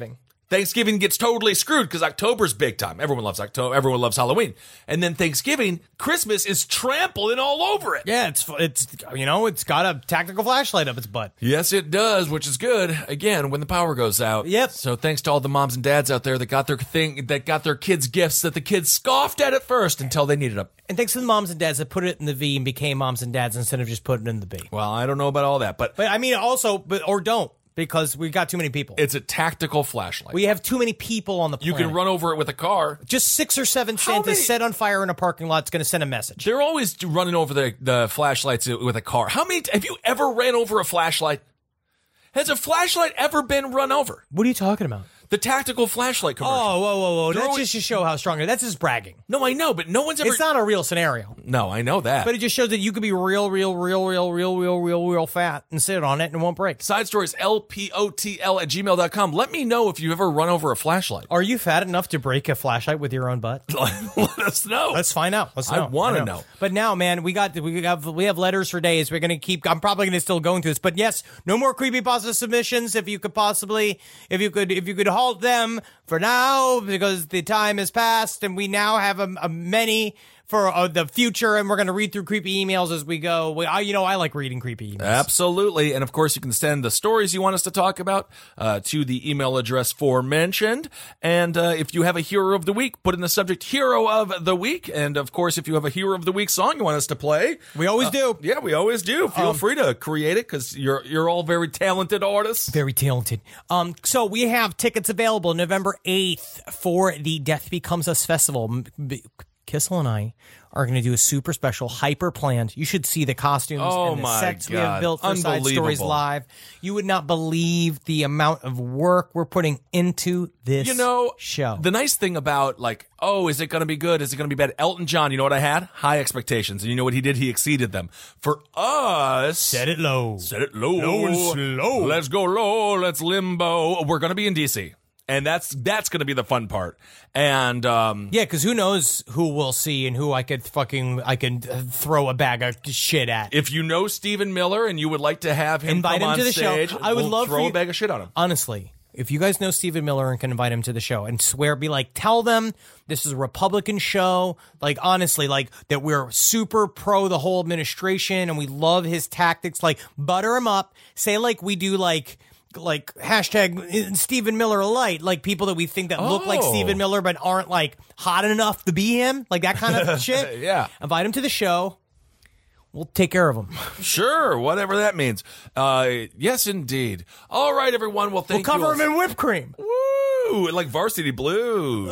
Thanksgiving gets totally screwed because October's big time. Everyone loves October. Everyone loves Halloween. And then Thanksgiving, Christmas is trampling all over it. Yeah, it's it's you know, it's got a tactical flashlight up its butt. Yes, it does, which is good. Again, when the power goes out. Yep. So thanks to all the moms and dads out there that got their thing, that got their kids gifts that the kids scoffed at at first until they needed them. And thanks to the moms and dads that put it in the V and became moms and dads instead of just putting it in the B. Well, I don't know about all that, but But I mean, also, but or don't, because we got too many people. it's a tactical flashlight. We have too many people on the you planet. can run over it with a car. Just six or seven How Santas many- set on fire in a parking lot is going to send a message. They're always running over the, the flashlights with a car. How many, have you ever ran over a flashlight? Has a flashlight ever been run over? What are you talking about? The tactical flashlight commercial. Oh, whoa, whoa, whoa. They're That's always- just to show how strong it is. That's just bragging. No, I know, but no one's ever. It's not a real scenario. No, I know that. But it just shows that you could be real, real, real, real, real, real, real, real fat and sit on it and it won't break. Side stories, L P O T L at gmail dot com. Let me know if you ever run over a flashlight. Are you fat enough to break a flashlight with your own butt? Let us know. Let's find out. Let's I know. wanna know. But now, man, we got we have we have letters for days. We're gonna keep. I'm probably gonna still going through this. But yes, no more creepypasta submissions. If you could possibly, if you could, if you could halt them for now, because the time has passed, and we now have a, a many for uh, the future, and we're gonna read through creepy emails as we go. We, I, you know, I like reading creepy emails. Absolutely. And of course, you can send the stories you want us to talk about uh, to the email address forementioned. And uh, if you have a hero of the week, put in the subject hero of the week. And of course, if you have a hero of the week song you want us to play, We always do. yeah, we always do. Feel free to create it because you're you're all very talented artists. Very talented. Um, so we have tickets available November eighth for the Death Becomes Us Festival. M- B- Kissel and I are going to do a super special, hyper planned. You should see the costumes Oh and the my sets we God. have built for Side Stories Unbelievable. Live. You would not believe the amount of work we're putting into this You know, show. the nice thing about like, oh, is it going to be good? Is it going to be bad? Elton John, you know what I had? High expectations. And you know what he did? He exceeded them. For us, Set it low. set it low. Low and slow. Let's go low. Let's limbo. We're going to be in D C. And that's that's going to be the fun part. And um, Yeah, because who knows who we'll see and who I could fucking I can uh, throw a bag of shit at. if you know Stephen Miller and you would like to have him Invite come him on to the show. stage, I would we'll love throw for a you- bag of shit on him. Honestly, if you guys know Stephen Miller and can invite him to the show and swear, be like, tell them this is a Republican show. Like, honestly, like that we're super pro the whole administration and we love his tactics. Like, butter him up. Say like we do like, like hashtag Stephen Miller light, like people that we think that look like Oh. Stephen Miller but aren't like hot enough to be him. Like that kind of shit. Yeah. Invite him to the show. We'll take care of him. Sure, whatever that means. Uh, yes, indeed. All right, everyone. Well, We'll thank cover you. him in whipped cream. Woo! Like Varsity Blues.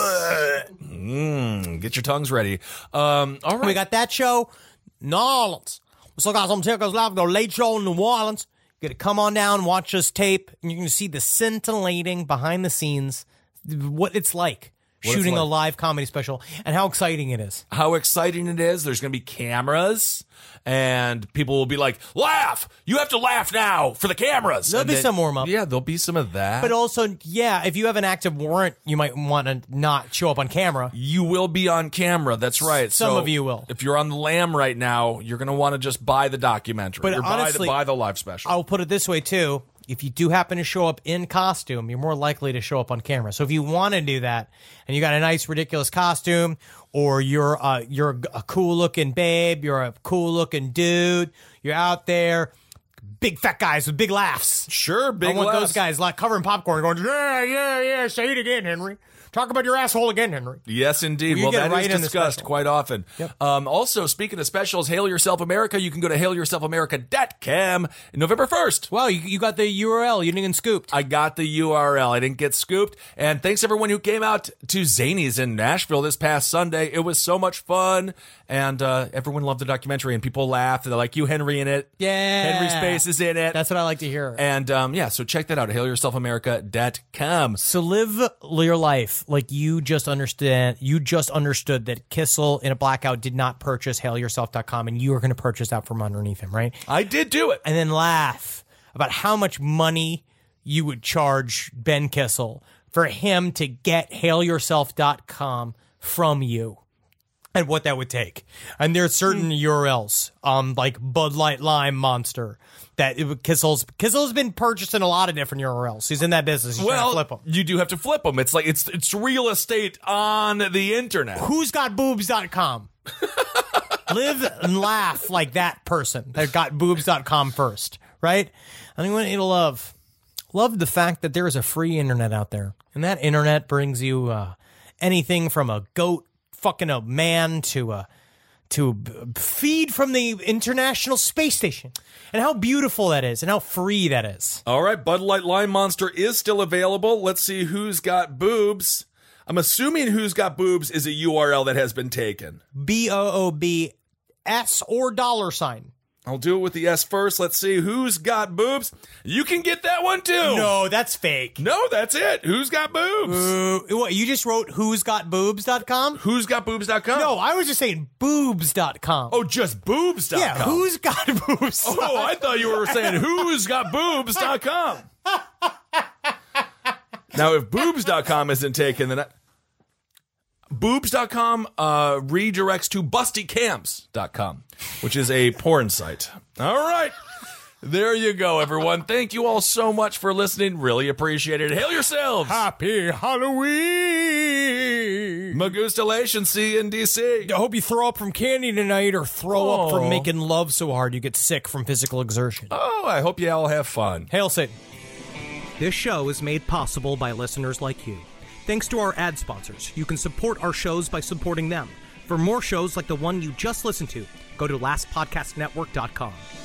Mm, get your tongues ready. Um, all right. We got that show, New Orleans. We still got some tickets left. Go late show in New Orleans. You got to come on down, watch us tape, and you're going to see the scintillating behind the scenes, what it's like What it's shooting a like. live comedy special, and how exciting it is. How exciting it is. There's going to be cameras, and people will be like, laugh! You have to laugh now for the cameras. There'll And be then- some warm-up. Yeah, there'll be some of that. But also, yeah, if you have an active warrant, you might want to not show up on camera. You will be on camera. That's right. Some So of you will. If you're on the lam right now, you're going to want to just buy the documentary. But or honestly, buy, the, buy the live special. I'll put it this way, too. If you do happen to show up in costume, you're more likely to show up on camera. So if you want to do that, and you got a nice, ridiculous costume, or you're uh, you're a cool-looking babe, you're a cool-looking dude, you're out there, big fat guys with big laughs. Sure, big I want laughs. those guys like covering popcorn, going, yeah, yeah, yeah, say it again, Henry. Talk about your asshole again, Henry. Yes, indeed. You Well, get that right is in the discussed special. quite often. Um, also, speaking of specials, Hail Yourself America, you can go to hail yourself america dot com November first. Well, you, you got the U R L. You didn't get scooped. I got the U R L. I didn't get scooped. And thanks everyone who came out to Zany's in Nashville this past Sunday. It was so much fun. And uh, everyone loved the documentary and people laughed. They're like, you Henry in it. Yeah. Henry Space is in it. That's what I like to hear. and um, yeah, so check that out at hail yourself america dot com. So live your life like you just understand. You just understood that Kissel in a blackout did not purchase hail yourself dot com, and you were going to purchase that from underneath him, right? I did do it. And then laugh about how much money you would charge Ben Kissel for him to get hail yourself dot com from you. and what that would take. And there's certain Mm. U R Ls, um, like Bud Light Lime Monster, that it, Kissel's Kissel's been purchasing a lot of different U R Ls. He's in that business. He's trying to Well, flip them. you do have to flip them. It's like it's it's real estate on the internet. Who's got boobs dot com? Live and laugh like that person that got boobs dot com first, right? I want you to love love the fact that there is a free internet out there, and that internet brings you uh, anything from a goat fucking a man to a to a feed from the International Space Station, and how beautiful that is, and how free that is. All right, Bud Light Lime Monster is still available. Let's see who's got boobs. I'm assuming who's got boobs is a U R L that has been taken. B O O B S or dollar sign. I'll do it with the S first. Let's see who's got boobs. You can get that one too. No, that's fake. No, that's it. Who's got boobs? Uh, what, you just wrote who's got boobs dot com? Who's got boobs dot com? No, I was just saying boobs dot com. Oh, just boobs dot com. yeah, who's got boobs? Oh, I thought you were saying who's got boobs dot com. Now, if boobs dot com isn't taken, then I, boobs dot com uh, redirects to busty cams dot com, which is a porn site. All right. There you go, everyone. Thank you all so much for listening. Really appreciate it. Hail yourselves. Happy Halloween! Magustalations. See you in D C. I hope you throw up from candy tonight or throw Oh. up from making love so hard you get sick from physical exertion. Oh, I hope you all have fun. Hail Satan. This show is made possible by listeners like you. Thanks to our ad sponsors, you can support our shows by supporting them. For more shows like the one you just listened to, go to last podcast network dot com.